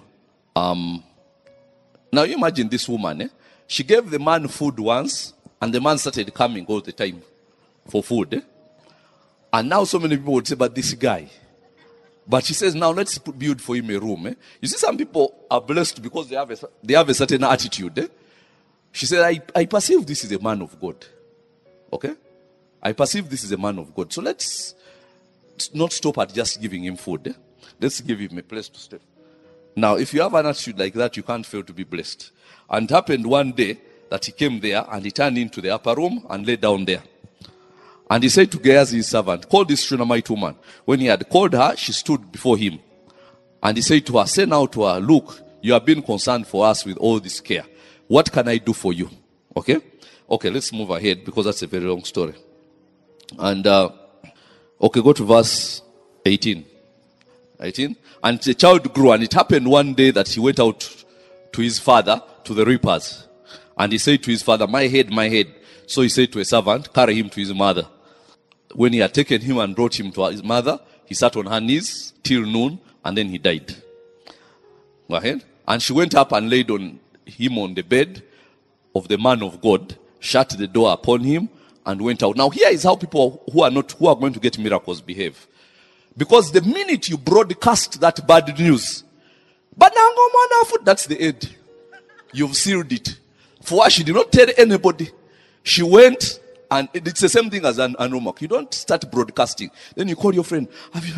now you imagine this woman, she gave the man food once, and the man started coming all the time for food. And now so many people would say, but this guy. But she says, now let's build for him a room. You see, some people are blessed because they have a certain attitude. She said, I perceive this is a man of God. Okay? I perceive this is a man of God. So let's not stop at just giving him food. Let's give him a place to stay. Now, if you have an attitude like that, you can't fail to be blessed. And it happened one day that he came there and he turned into the upper room and lay down there. And he said to Gehazi, his servant, call this Shunammite woman. When he had called her, she stood before him. And he said to her, say now to her, look, you have been concerned for us with all this care. What can I do for you? Okay? Okay, let's move ahead because that's a very long story. And, okay, go to verse 18. 18. And the child grew, and it happened one day that he went out to his father, to the reapers. And he said to his father, my head, my head. So he said to a servant, carry him to his mother. When he had taken him and brought him to his mother, he sat on her knees till noon, and then he died. Go ahead. And she went up and laid him on the bed of the man of God, shut the door upon him, and went out. Now here is how people who are going to get miracles behave. Because the minute you broadcast that bad news, but that's the end. You've sealed it. For her, she did not tell anybody. She went, and it's the same thing as an homework. You don't start broadcasting. Then you call your friend.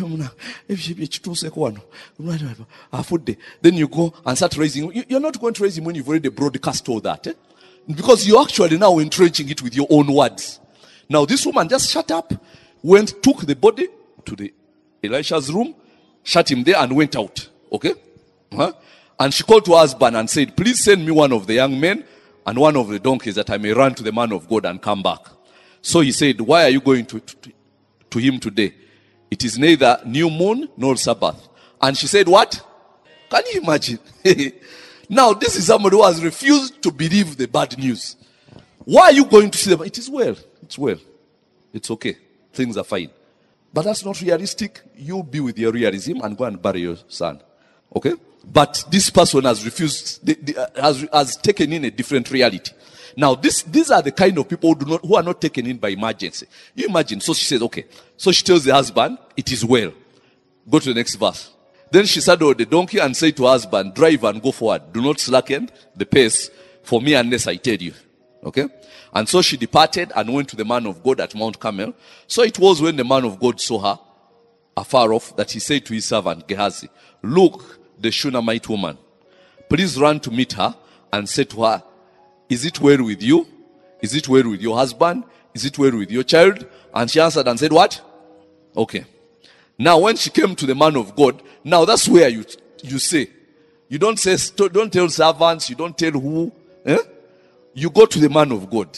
Then you go and start raising. You're not going to raise him when you've already broadcast all that. Because you're actually now entrenching it with your own words. Now this woman just shut up, took the body to the Elisha's room, shut him there and went out. Okay? And she called to her husband and said, please send me one of the young men and one of the donkeys that I may run to the man of God and come back. So he said, why are you going to him today? It is neither new moon nor Sabbath. And she said, what? Can you imagine? Now this is somebody who has refused to believe the bad news. Why are you going to see them? It is well. It's well. It's okay. Things are fine. But that's not realistic. You be with your realism and go and bury your son. Okay? But this person has refused, has taken in a different reality. Now, these are the kind of people who are not taken in by emergency. You imagine. So she says, okay. So she tells the husband, it is well. Go to the next verse. Then she saddled the donkey and said to her husband, drive and go forward. Do not slacken the pace for me unless I tell you. Okay? And so she departed and went to the man of God at Mount Carmel. So it was when the man of God saw her afar off that he said to his servant Gehazi, look, the Shunammite woman. Please run to meet her and say to her, is it well with you? Is it well with your husband? Is it well with your child? And she answered and said, what? Okay. Now when she came to the man of God, now that's where you say. You don't tell servants, you don't tell who. You go to the man of God.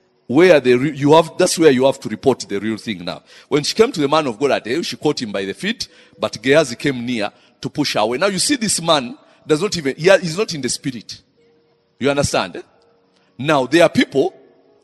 That's where you have to report the real thing now. When she came to the man of God at the hill, she caught him by the feet, but Gehazi came near to push her away. Now you see this man he's not in the spirit. You understand? Now there are people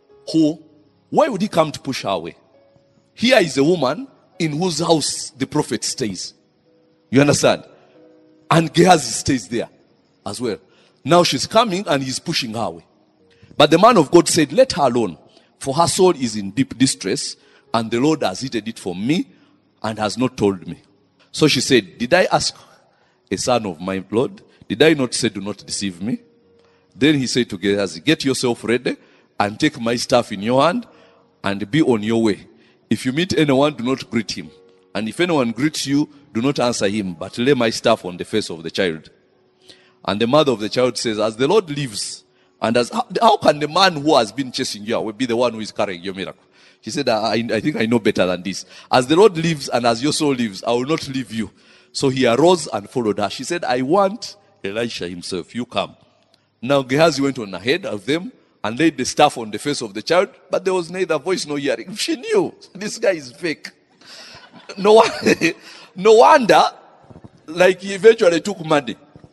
why would he come to push her away? Here is a woman in whose house the prophet stays. You understand? And Gehazi stays there as well. Now she's coming and he's pushing her away. But the man of God said, let her alone, for her soul is in deep distress, and the Lord has hidden it from me and has not told me. So she said, did I ask a son of my Lord? Did I not say, do not deceive me? Then he said to Gehazi, get yourself ready and take my staff in your hand and be on your way. If you meet anyone, do not greet him. And if anyone greets you, do not answer him, but lay my staff on the face of the child. And the mother of the child says, as the Lord lives, and how can the man who has been chasing you away be the one who is carrying your miracle? She said, I think I know better than this. As the Lord lives and as your soul lives, I will not leave you. So he arose and followed her. She said, I want Elisha himself. You come. Now Gehazi went on ahead of them and laid the staff on the face of the child, but there was neither voice nor hearing. She knew this guy is fake. No wonder, like he eventually took money,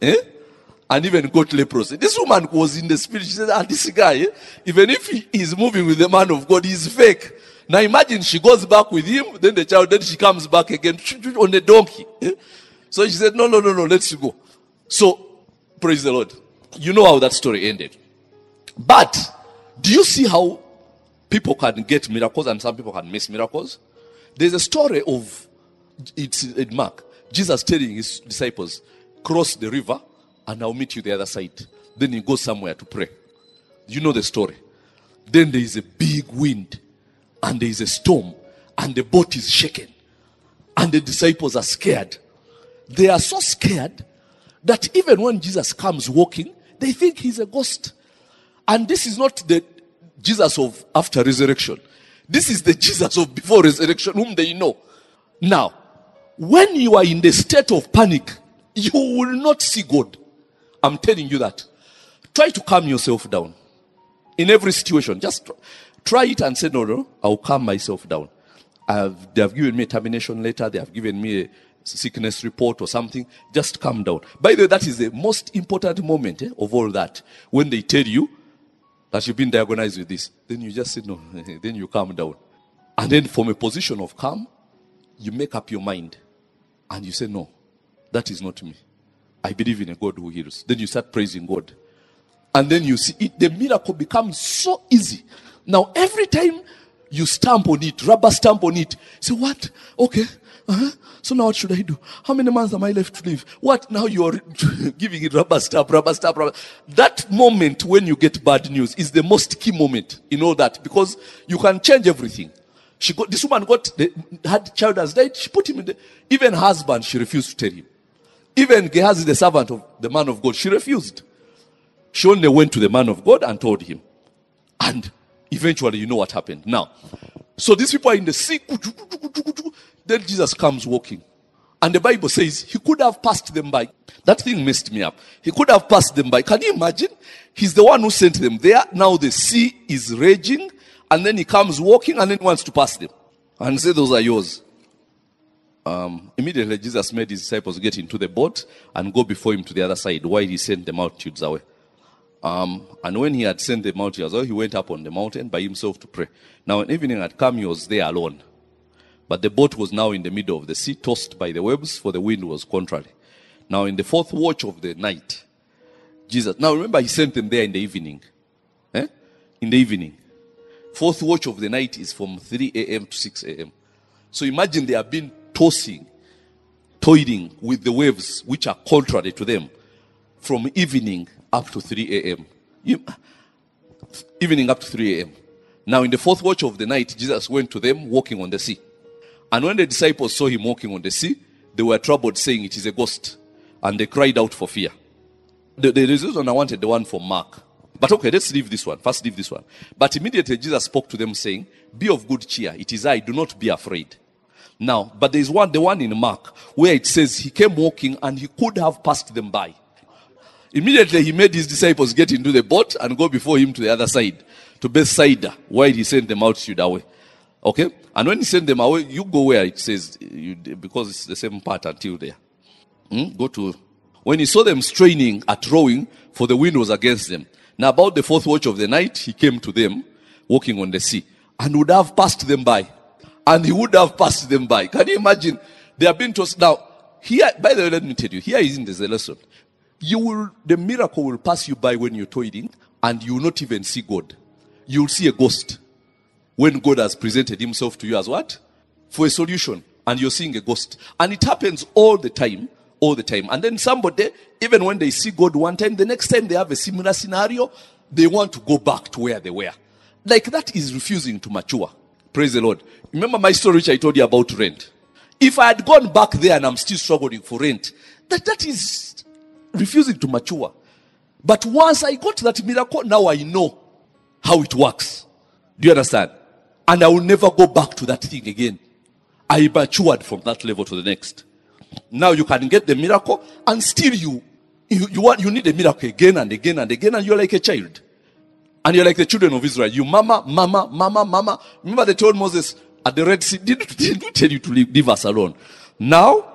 and even got leprosy. This woman was in the spirit. She said, this guy, even if he is moving with the man of God, he's fake. Now imagine she goes back with him, then the child, then she comes back again on a donkey. So she said, no, let's go. So, praise the Lord. You know how that story ended. But, do you see how people can get miracles and some people can miss miracles? There's a story of, it's in Mark, Jesus telling his disciples, cross the river and I'll meet you the other side. Then he goes somewhere to pray. You know the story. Then there is a big wind and there is a storm and the boat is shaken and the disciples are scared. They are so scared that even when Jesus comes walking, they think he's a ghost. And this is not the Jesus of after resurrection. This is the Jesus of before resurrection, whom they know. Now, when you are in the state of panic, you will not see God. I'm telling you that. Try to calm yourself down. In every situation, just try it and say, no, I'll calm myself down. They have given me a termination letter. They have given me a sickness report or something. Just calm down. By the way, that is the most important moment of all that. When they tell you that you've been diagnosed with this, then you just say no. Then you calm down. And then from a position of calm, you make up your mind. And you say, no, that is not me. I believe in a God who heals. Then you start praising God. And then you see it, the miracle becomes so easy. Now, every time you stamp on it, rubber stamp on it, say, what? Okay. So now what should I do? How many months am I left to live? What? Now you are giving it rubber stamp. That moment when you get bad news is the most key moment in all that, because you can change everything. This woman had child has died. She put him in the, even husband, she refused to tell him. Even Gehazi, the servant of the man of God, she refused. She only went to the man of God and told him. And eventually, you know what happened. Now, so these people are in the sea. Then Jesus comes walking. And the Bible says he could have passed them by. That thing messed me up. He could have passed them by. Can you imagine? He's the one who sent them there. Now the sea is raging. And then he comes walking and then wants to pass them. And say, those are yours. Immediately Jesus made his disciples get into the boat and go before him to the other side while he sent the multitudes away. And when he had sent the multitudes away, he went up on the mountain by himself to pray. Now when evening had come, he was there alone. But the boat was now in the middle of the sea, tossed by the waves, for the wind was contrary. Now in the fourth watch of the night, Jesus, now remember he sent them there in the evening. In the evening. Fourth watch of the night is from 3 a.m. to 6 a.m. So imagine they have been toiling with the waves which are contrary to them from evening up to 3 a.m. Evening up to 3 a.m. Now in the fourth watch of the night, Jesus went to them walking on the sea. And when the disciples saw him walking on the sea, they were troubled, saying it is a ghost. And they cried out for fear. The reason I wanted the one from Mark. But okay, let's leave this one. First leave this one. But immediately Jesus spoke to them saying, be of good cheer. It is I, do not be afraid. Now, but there is the one in Mark, where it says he came walking and he could have passed them by. Immediately he made his disciples get into the boat and go before him to the other side, to Bethsaida, while he sent the multitude away. Okay? And when he sent them away, you go where it says, because it's the same part until there. Go to, when he saw them straining at rowing, for the wind was against them. Now about the fourth watch of the night, he came to them, walking on the sea, and would have passed them by. And he would have passed them by. Can you imagine? They have been tossed. Now, here, by the way, let me tell you, here isn't the lesson. The miracle will pass you by when you're toiling, and you will not even see God. You will see a ghost. When God has presented himself to you as what? For a solution. And you're seeing a ghost. And it happens all the time. All the time. And then somebody, even when they see God one time, the next time they have a similar scenario, they want to go back to where they were. Like that is refusing to mature. Praise the Lord. Remember my story which I told you about rent? If I had gone back there and I'm still struggling for rent, that is refusing to mature. But once I got that miracle, now I know how it works. Do you understand? And I will never go back to that thing again. I matured from that level to the next. Now you can get the miracle and still you need a miracle again and again and again, and you're like a child. And you're like the children of Israel. You mama. Remember they told Moses at the Red Sea, didn't tell you to leave us alone. Now,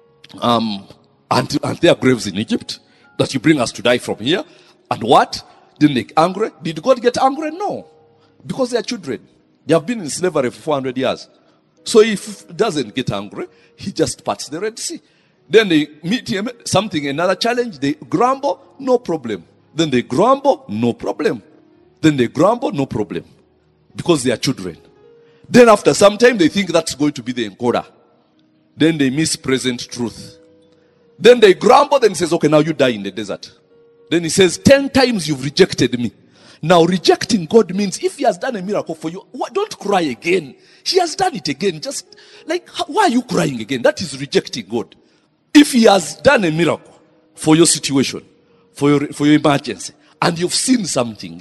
and there are graves in Egypt that you bring us to die from here. And what? Didn't they get angry? Did God get angry? No. Because they are children. They have been in slavery for 400 years. So if he doesn't get angry, he just parts the Red Sea. Then they meet him, another challenge, they grumble, no problem. Then they grumble, no problem. Then they grumble, no problem. Because they are children. Then after some time, they think that's going to be the encoder. Then they miss present truth. Then they grumble, then he says, okay, now you die in the desert. Then he says, 10 times you've rejected me. Now rejecting God means if he has done a miracle for you, don't cry again. He has done it again. Just like, why are you crying again? That is rejecting God. If he has done a miracle for your situation, for your emergency, and you've seen something,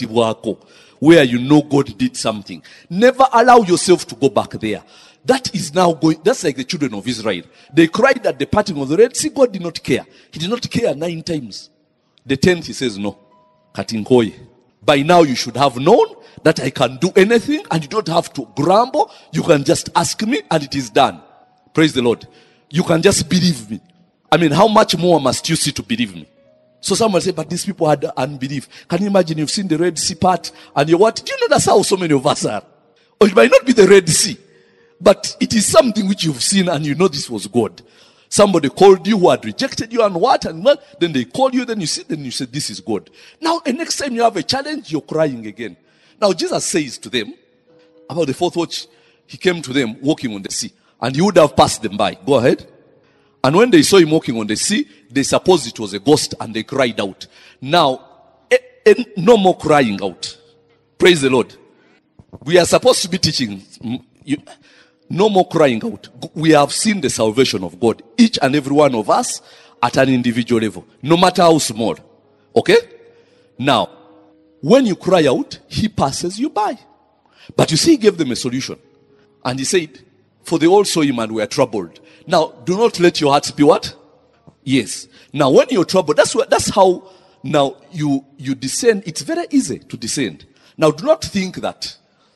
where you know God did something, never allow yourself to go back there. That is now going, that's like the children of Israel. They cried at the parting of the Red Sea. God did not care. He did not care 9 times. The 10th, he says, no. Katinkoi. By now you should have known that I can do anything and you don't have to grumble. You can just ask me and it is done. Praise the Lord. You can just believe me. I mean, how much more must you see to believe me? So someone say, but these people had unbelief. Can you imagine you've seen the Red Sea part and you're what? Do you know that's how so many of us are? Or it might not be the Red Sea, but it is something which you've seen and you know this was God. Somebody called you who had rejected you and what, then they call you, then you see, then you say, this is God. Now, the next time you have a challenge, you're crying again. Now, Jesus says to them, about the 4th watch, he came to them walking on the sea, and he would have passed them by. Go ahead. And when they saw him walking on the sea, they supposed it was a ghost, and they cried out. Now, no more crying out. Praise the Lord. We are supposed to be teaching. No more crying out. We have seen the salvation of God. Each and every one of us at an individual level. No matter how small. Okay? Now, when you cry out, he passes you by. But you see, he gave them a solution. And he said, for they all saw him and were troubled. Now, do not let your hearts be what? Yes. Now, when you're troubled, that's how now you descend. It's very easy to descend. Now, do not think that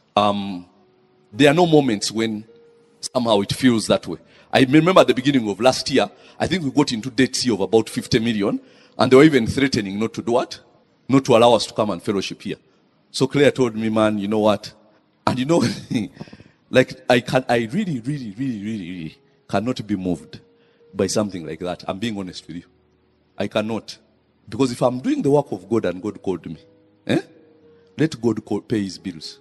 there are no moments when somehow it feels that way. I remember at the beginning of last year, I think we got into debt of about 50 million, and they were even threatening not to do what? Not to allow us to come and fellowship here. So Claire told me, man, you know what? And you know, like I really cannot be moved by something like that. I'm being honest with you. I cannot. Because if I'm doing the work of God and God called me, let God pay his bills.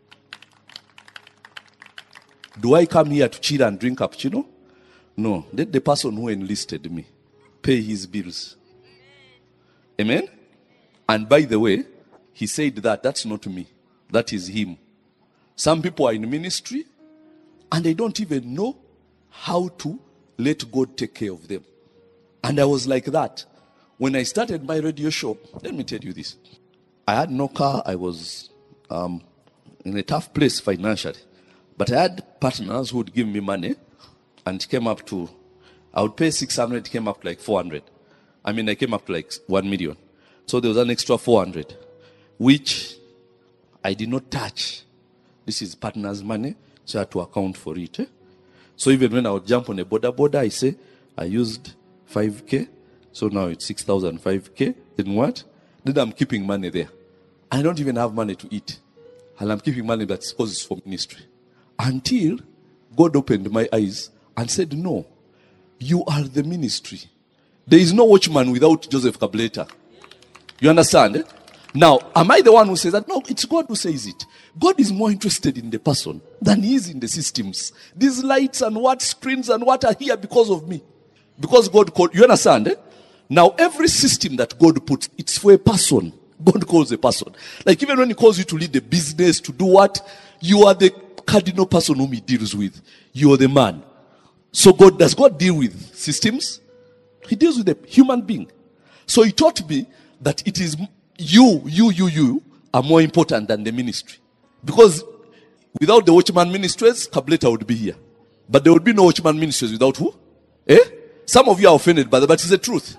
Do I come here to chill and drink cappuccino? No. Let the person who enlisted me pay his bills. Amen? And by the way, he said that's not me. That is him. Some people are in ministry and they don't even know how to let God take care of them. And I was like that. When I started my radio show, let me tell you this. I had no car. I was in a tough place financially. But I had partners who would give me money and it came up to, I would pay 600, it came up to like 400. I mean, I came up to like 1 million. So there was an extra 400, which I did not touch. This is partners' money, so I had to account for it. So even when I would jump on a border, I say, I used 5K, so now it's 6,005K. Then what? Then I'm keeping money there. I don't even have money to eat. And I'm keeping money that's because it's for ministry. Until God opened my eyes and said, no, You are the ministry. There is no watchman without Joseph Kabuleta. You understand? Now, am I the one who says that? No, it's God who says it. God is more interested in the person than he is in the systems. These lights and what screens and what are here because of me. Because God called. You understand? Now, every system that God puts, it's for a person. God calls a person. Like even when he calls you to lead the business, to do what? You are the cardinal person whom he deals with. You are the man. So does God deal with systems? He deals with a human being. So he taught me that it is you are more important than the ministry. Because without the watchman ministries, Kabuleta would be here. But there would be no watchman ministries without who? Some of you are offended by that, but it's the truth.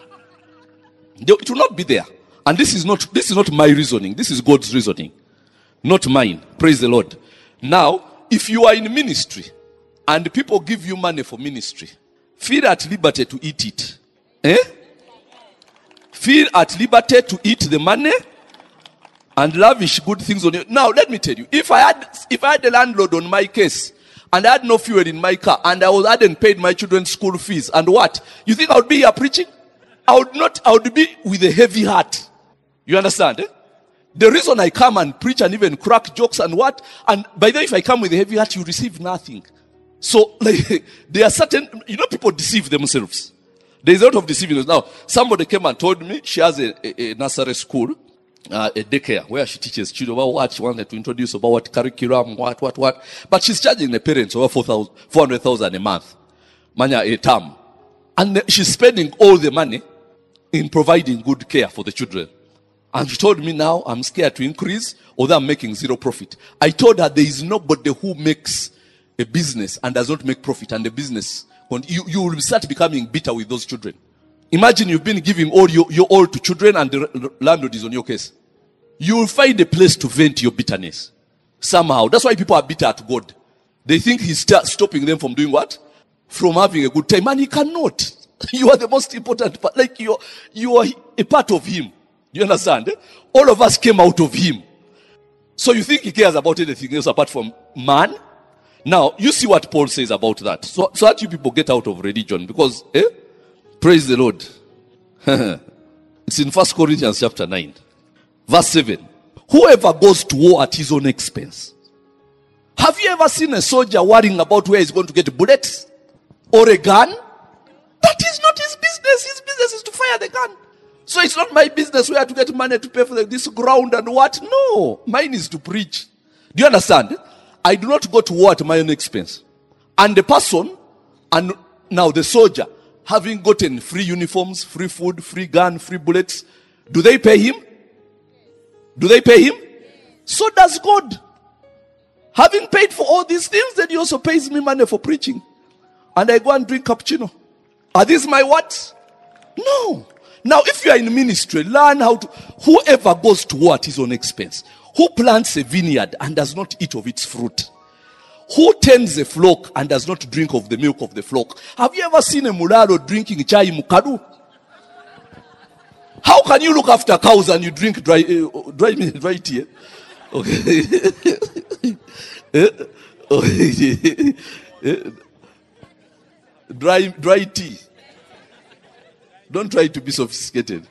It will not be there. And this is not my reasoning. This is God's reasoning. Not mine. Praise the Lord. Now, if you are in ministry and people give you money for ministry, feel at liberty to eat it. Feel at liberty to eat the money and lavish good things on you. Now, let me tell you, if I had a landlord on my case and I had no fuel in my car and I hadn't paid my children's school fees and what? You think I would be here preaching? I would be with a heavy heart. You understand? The reason I come and preach and even crack jokes and what? And by the way, if I come with a heavy heart, you receive nothing. So, there are certain, people deceive themselves. There's a lot of deceiving. Now, somebody came and told me she has a nursery school, a daycare, where she teaches children about what she wanted to introduce, about what curriculum, what. But she's charging the parents over 400,000 a month, a term. And she's spending all the money in providing good care for the children. And she told me now, I'm scared to increase, although I'm making zero profit. I told her there is nobody who makes a business and does not make profit, and the business, you will start becoming bitter with those children. Imagine you've been giving all your all to children and the landlord is on your case. You will find a place to vent your bitterness. Somehow. That's why people are bitter at God. They think he's stopping them from doing what? From having a good time. And he cannot. You are the most important part. Like you are a part of him. You understand? All of us came out of him. So you think he cares about anything else apart from man? Now, you see what Paul says about that. So that you people get out of religion. Because, praise the Lord. It's in 1 Corinthians chapter 9. Verse 7. Whoever goes to war at his own expense. Have you ever seen a soldier worrying about where he's going to get bullets? Or a gun? That is not his business. His business is to fire the gun. So it's not my business where to get money to pay for this ground and what? No. Mine is to preach. Do you understand? I do not go to war at my own expense. And the person, and now the soldier, having gotten free uniforms, free food, free gun, free bullets, do they pay him? Do they pay him? So does God. Having paid for all these things, then he also pays me money for preaching. And I go and drink cappuccino. Are these my what? No. Now, if you are in ministry, learn how to, whoever goes to war at his own expense, who plants a vineyard and does not eat of its fruit, who tends a flock and does not drink of the milk of the flock. Have you ever seen a mularo drinking chai mukadu? How can you look after cows and you drink dry tea? Okay. Dry tea. Don't try to be sophisticated.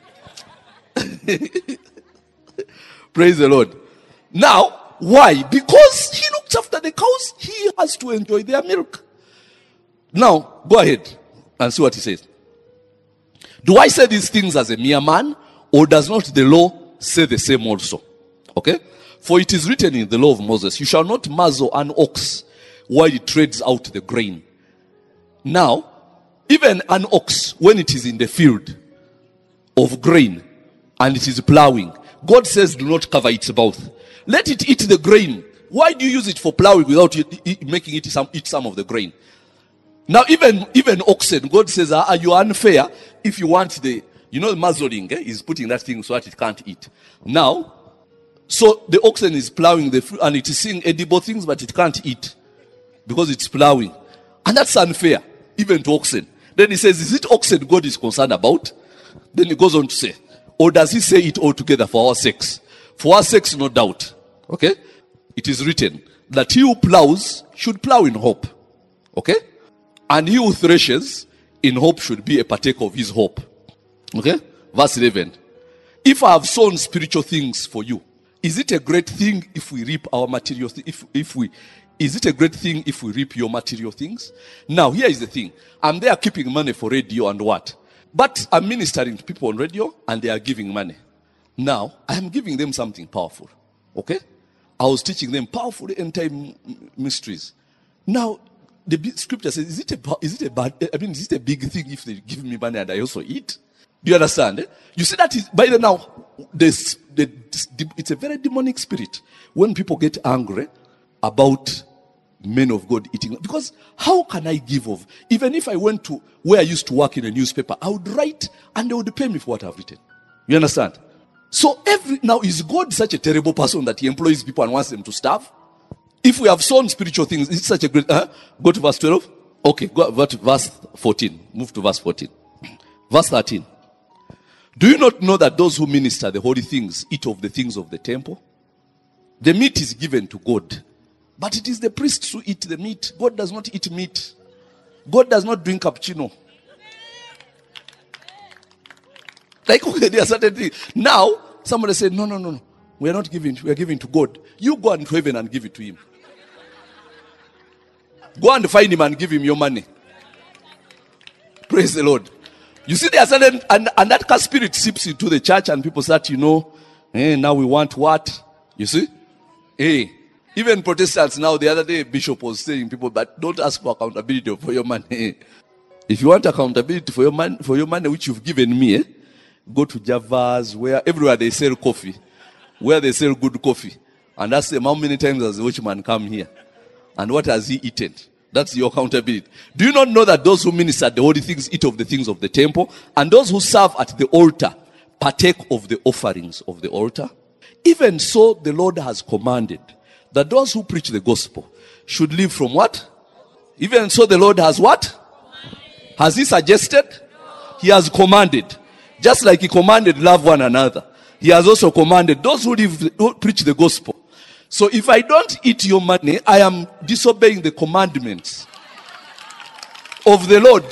Praise the Lord. Now, why? Because he looks after the cows. He has to enjoy their milk. Now, go ahead and see what he says. Do I say these things as a mere man, or does not the law say the same also? Okay? For it is written in the law of Moses, you shall not muzzle an ox while it treads out the grain. Now, even an ox, when it is in the field of grain and it is plowing, God says do not cover its mouth. Let it eat the grain. Why do you use it for plowing without making it eat some of the grain? Now, even oxen, God says, are you unfair if you want the muzzling is putting that thing so that it can't eat. Now, so the oxen is plowing the fruit and it is seeing edible things, but it can't eat because it's plowing. And that's unfair, even to oxen. Then he says, is it oxen God is concerned about? Then he goes on to say, or does he say it altogether for our sakes? For our sakes, no doubt. Okay? It is written that he who plows should plow in hope. Okay? And he who threshes in hope should be a partaker of his hope. Okay? Verse 11. If I have sown spiritual things for you, is it a great thing if we reap our material things? Is it a great thing if we reap your material things? Now, here is the thing. I'm there keeping money for radio and what? But I'm ministering to people on radio and they are giving money. Now, I am giving them something powerful. Okay? I was teaching them powerful end-time mysteries. Now, the scripture says, is it a big thing if they give me money and I also eat? Do you understand? Eh? You see that is, by the now, it's a very demonic spirit when people get angry about men of God eating. Because how can I give of? Even if I went to where I used to work in a newspaper, I would write and they would pay me for what I've written. You understand? So now is God such a terrible person that he employs people and wants them to starve? If we have sown spiritual things, it's such a great... Go to verse 12. Okay, go to verse 14. Move to verse 14. Verse 13. Do you not know that those who minister the holy things eat of the things of the temple? The meat is given to God. But it is the priests who eat the meat. God does not eat meat. God does not drink cappuccino. Like, okay, there are certain things. Now, somebody said, no. We are not giving. We are giving to God. You go into heaven and give it to him. Go and find him and give him your money. Praise the Lord. You see, there are certain, and that kind of spirit seeps into the church and people start, now we want what? You see? Even Protestants now, the other day, Bishop was saying people, but don't ask for accountability for your money. If you want accountability for your money which you've given me, go to Java's, where everywhere they sell coffee, where they sell good coffee, and ask them how many times has the watchman come here, and what has he eaten? That's your accountability. Do you not know that those who minister the holy things eat of the things of the temple, and those who serve at the altar partake of the offerings of the altar? Even so, the Lord has commanded that those who preach the gospel should live from what? Even so, the Lord has what? Has he suggested? He has commanded. Just like he commanded love one another, he has also commanded those who preach the gospel. So if I don't eat your money, I am disobeying the commandments of the Lord.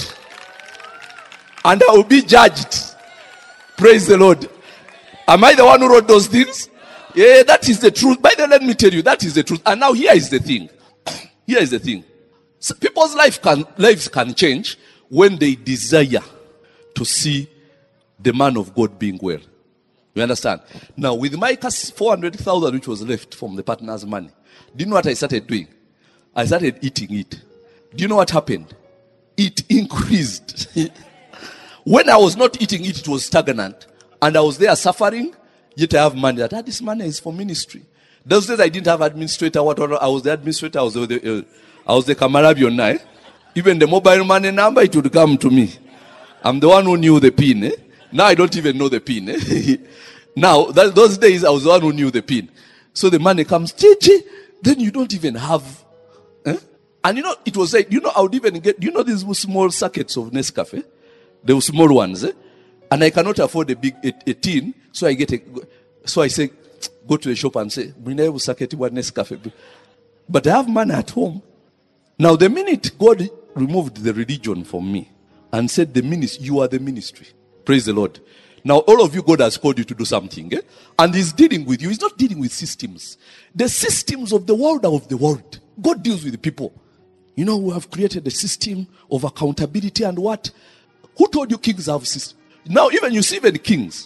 And I will be judged. Praise the Lord. Am I the one who wrote those things? Yeah, that is the truth. By the way, let me tell you, that is the truth. And now here is the thing. Here is the thing. So people's lives can change when they desire to see the man of God being well. You understand? Now, with my 400,000 which was left from the partner's money, do you know what I started doing? I started eating it. Do you know what happened? It increased. When I was not eating it, it was stagnant. And I was there suffering, yet I have money. That this money is for ministry. Those days I didn't have administrator. I was the administrator. I was the Kamarabion. Even the mobile money number, it would come to me. I'm the one who knew the PIN. Now I don't even know the PIN. Now, those days I was the one who knew the PIN. So the money comes, then you don't even have. And it was like, I would even get, these small sockets of Nescafe? The small ones, And I cannot afford a big a tin, so I say, go to the shop and say, Nescafe. But I have money at home. Now, the minute God removed the religion from me and said, you are the ministry. Praise the Lord. Now, all of you, God has called you to do something. And he's dealing with you. He's not dealing with systems. The systems of the world are of the world. God deals with the people. We have created a system of accountability and what? Who told you kings have systems? Now, even kings.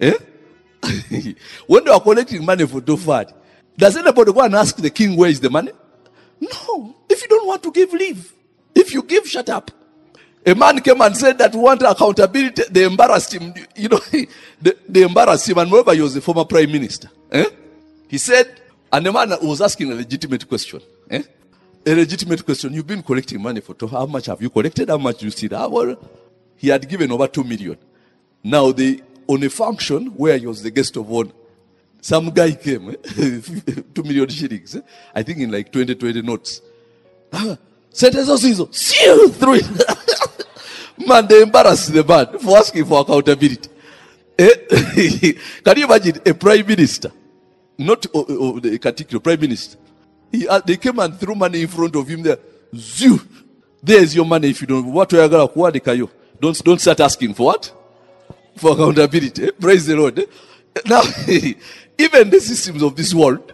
When they are collecting money for Tofad, does anybody go and ask the king where is the money? No. If you don't want to give, leave. If you give, shut up. A man came and said that we want accountability. They embarrassed him. They embarrassed him. And moreover, he was the former prime minister. He said, and the man was asking a legitimate question. A legitimate question. You've been collecting money for how much have you collected? How much you see? He had given over 2 million. Now, on a function where he was the guest of honor, some guy came, 2 million shillings. I think in like 20 notes. Said, see you through it. Man, they embarrassed the man for asking for accountability. Can you imagine a prime minister? Not a particular prime minister. They came and threw money in front of him there. Zoo. There's your money. If you don't, what we are going to don't start asking for what? For accountability. Praise the Lord. Now, even the systems of this world,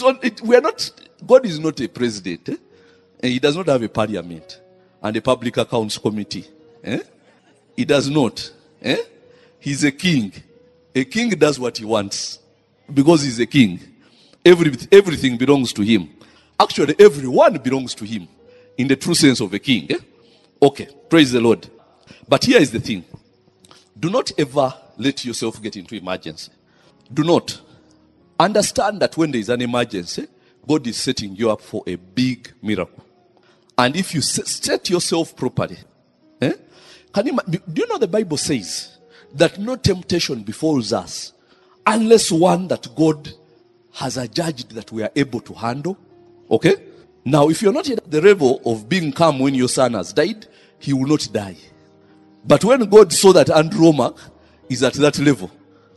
God is not a president. And he does not have a parliament and a public accounts committee. He does not. He's a king. A king does what he wants because he's a king. Everything belongs to him. Actually, everyone belongs to him in the true sense of a king. Okay, praise the Lord. But here is the thing. Do not ever let yourself get into emergency. Do not. Understand that when there is an emergency, God is setting you up for a big miracle. And if you set yourself properly, do you know the Bible says that no temptation befalls us unless one that God has adjudged that we are able to handle? Okay? Now, if you're not yet at the level of being calm when your son has died, he will not die. But when God saw that Andrew Womack is at that level,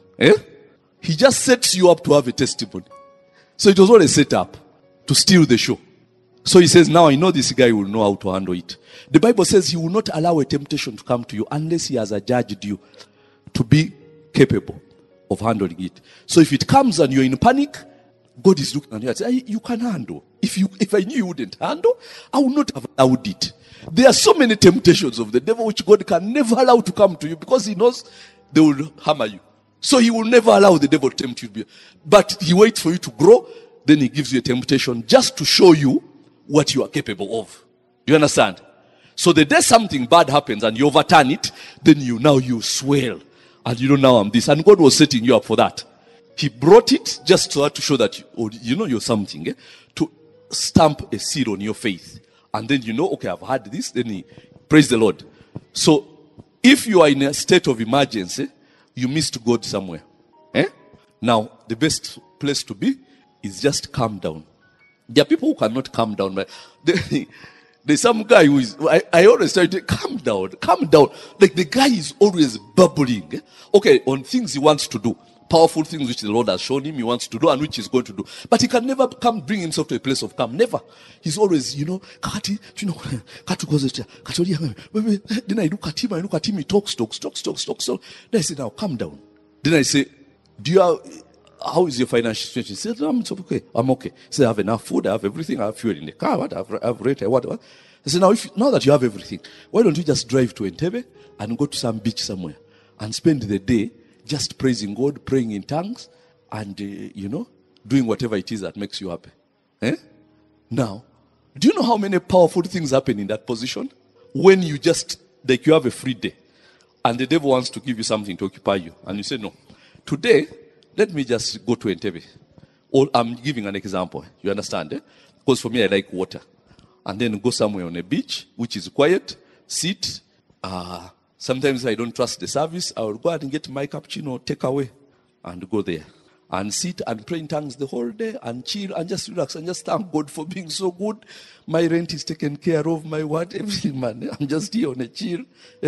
he just sets you up to have a testimony. So it was not a setup to steal the show. So he says, now I know this guy will know how to handle it. The Bible says he will not allow a temptation to come to you unless he has adjudged you to be capable of handling it. So if it comes and you're in panic, God is looking at you and says, you can handle. If I knew you wouldn't handle, I would not have allowed it. There are so many temptations of the devil which God can never allow to come to you because he knows they will hammer you. So he will never allow the devil to tempt you. But he waits for you to grow, then he gives you a temptation just to show you what you are capable of. Do you understand? So the day something bad happens and you overturn it, then you swell. And now I'm this. And God was setting you up for that. He brought it just to show that you're something. To stamp a seal on your faith. And then okay, I've had this. Then praise the Lord. So if you are in a state of emergency, you missed God somewhere. Now, the best place to be is just calm down. There are people who cannot calm down. But there's some guy who is, I always try to calm down. Like the guy is always bubbling. Okay, on things he wants to do. Powerful things which the Lord has shown him he wants to do and which he's going to do. But he can never bring himself to a place of calm. Never. He's always, Kati, Katu goes to then I look at him, he talks. Then I say, now calm down. Then I say, how is your financial situation? He said, I'm okay. He said, I have enough food, I have everything, I have fuel in the car, I have rent, whatever. I said, now that you have everything, why don't you just drive to Entebbe and go to some beach somewhere and spend the day just praising God, praying in tongues, and, doing whatever it is that makes you happy. Now, do you know how many powerful things happen in that position? When you you have a free day, and the devil wants to give you something to occupy you, and you say, no, today, let me just go to Entebbe. Or I'm giving an example. You understand? Because for me, I like water. And then go somewhere on a beach, which is quiet, sit, sometimes I don't trust the service. I will go and get my cappuccino, take away, and go there. And sit and pray in tongues the whole day and chill and just relax and just thank God for being so good. My rent is taken care of, my everything, man. I'm just here on a chill.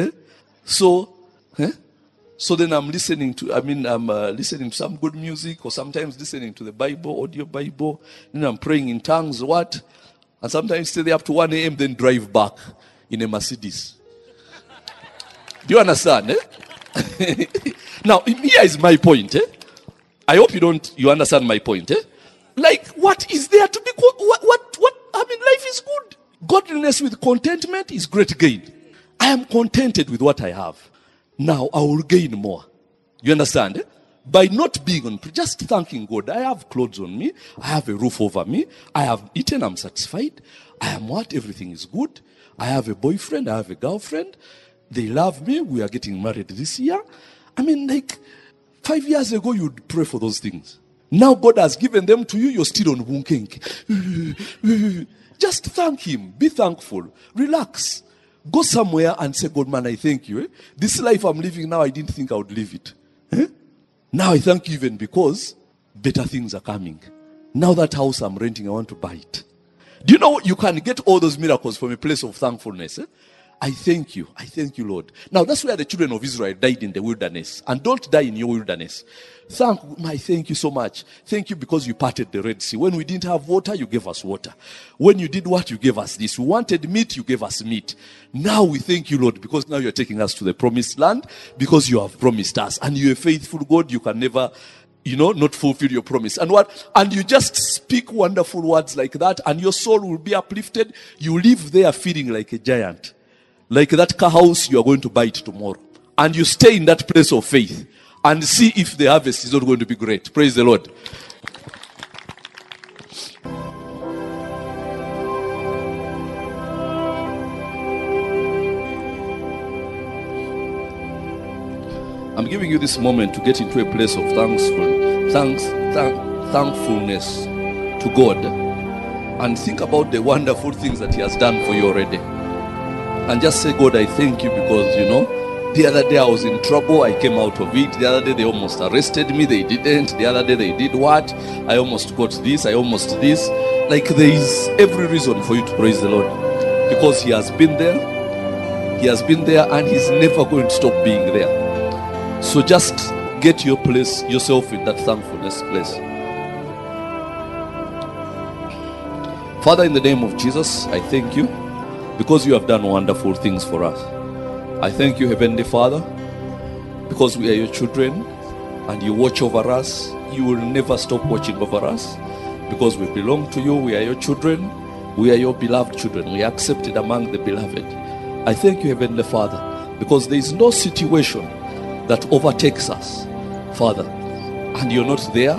So then I'm listening to some good music or sometimes listening to the Bible, audio Bible. Then I'm praying in tongues, And sometimes stay there up to 1 a.m. then drive back in a Mercedes. Do you understand? Now, here is my point. I hope you understand my point. Like, what is there to be good? Life is good. Godliness with contentment is great gain. I am contented with what I have. Now I will gain more. You understand? By not being on, just thanking God. I have clothes on me. I have a roof over me. I have eaten. I'm satisfied. I am what? Everything is good. I have a boyfriend. I have a girlfriend. They love me. We are getting married this year. 5 years ago, you'd pray for those things. Now God has given them to you. You're still on wunking. Just thank Him. Be thankful. Relax. Go somewhere and say, God, man, I thank you. This life I'm living now, I didn't think I would live it. Now I thank you even because better things are coming. Now that house I'm renting, I want to buy it. Do you know you can get all those miracles from a place of thankfulness? I thank you. I thank you, Lord. Now, that's where the children of Israel died in the wilderness. And don't die in your wilderness. Thank you so much. Thank you because you parted the Red Sea. When we didn't have water, you gave us water. When you did what, you gave us this. We wanted meat, you gave us meat. Now we thank you, Lord, because now you're taking us to the promised land, because you have promised us. And you're a faithful God. You can never, not fulfill your promise. And what? And you just speak wonderful words like that, and your soul will be uplifted. You live there feeling like a giant. Like that car house you are going to buy it tomorrow. And you stay in that place of faith and see if the harvest is not going to be great. Praise the Lord. I'm giving you this moment to get into a place of thankfulness to God, and think about the wonderful things that He has done for you already. And just say, God, I thank you because, the other day I was in trouble, I came out of it. The other day they almost arrested me, they didn't. The other day they did what? I almost got this, I almost this. Like, there is every reason for you to praise the Lord, because He has been there. He has been there, and He's never going to stop being there. So just get yourself in that thankfulness place. Father, in the name of Jesus, I thank you because you have done wonderful things for us. I thank you, Heavenly Father, because we are your children and you watch over us. You will never stop watching over us because we belong to you. We are your children. We are your beloved children. We are accepted among the beloved. I thank you, Heavenly Father, because there is no situation that overtakes us, Father, and you're not there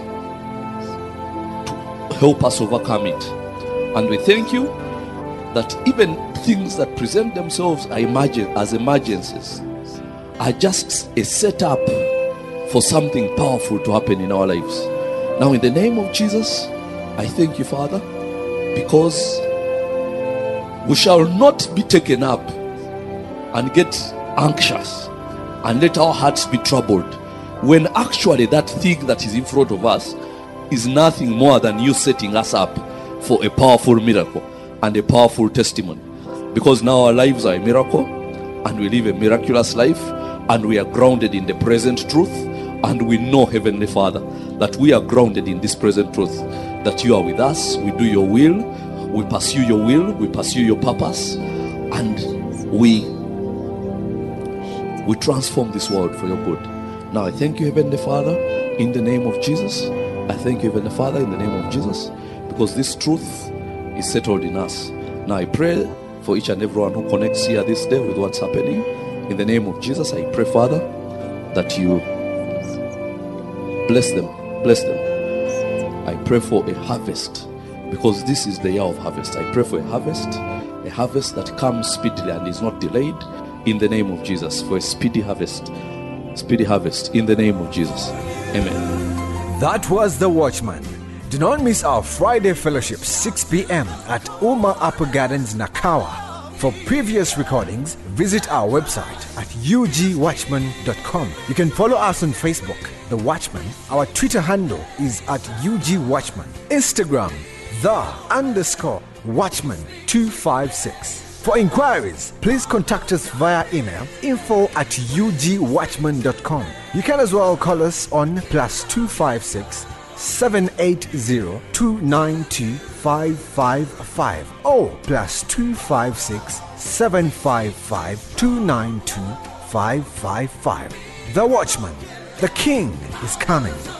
to help us overcome it. And we thank you that even things that present themselves as emergencies are just a setup for something powerful to happen in our lives. Now, in the name of Jesus, I thank you, Father, because we shall not be taken up and get anxious and let our hearts be troubled, when actually that thing that is in front of us is nothing more than you setting us up for a powerful miracle and a powerful testimony. Because now our lives are a miracle, and we live a miraculous life, and we are grounded in the present truth, and we know, Heavenly Father, that we are grounded in this present truth, that you are with us. We do your will, we pursue your will, we pursue your purpose, and we transform this world for your good. Now I thank you, Heavenly Father, in the name of Jesus. I thank you, Heavenly Father, in the name of Jesus, because this truth is settled in us. Now I pray for each and everyone who connects here this day with what's happening. In the name of Jesus, I pray, Father, that you bless them. Bless them. I pray for a harvest, because this is the year of harvest. I pray for a harvest that comes speedily and is not delayed. In the name of Jesus, for a speedy harvest in the name of Jesus. Amen. That was The Watchman. Do not miss our Friday fellowship, 6 p.m. at Uma Upper Gardens, Nakawa. For previous recordings, visit our website at ugwatchman.com. You can follow us on Facebook, The Watchman. Our Twitter handle is at ugwatchman. Instagram, _Watchman256. For inquiries, please contact us via email info@ugwatchman.com. You can as well call us on +256 780 292 555 or +256 755 292 555. The Watchman, the King is coming.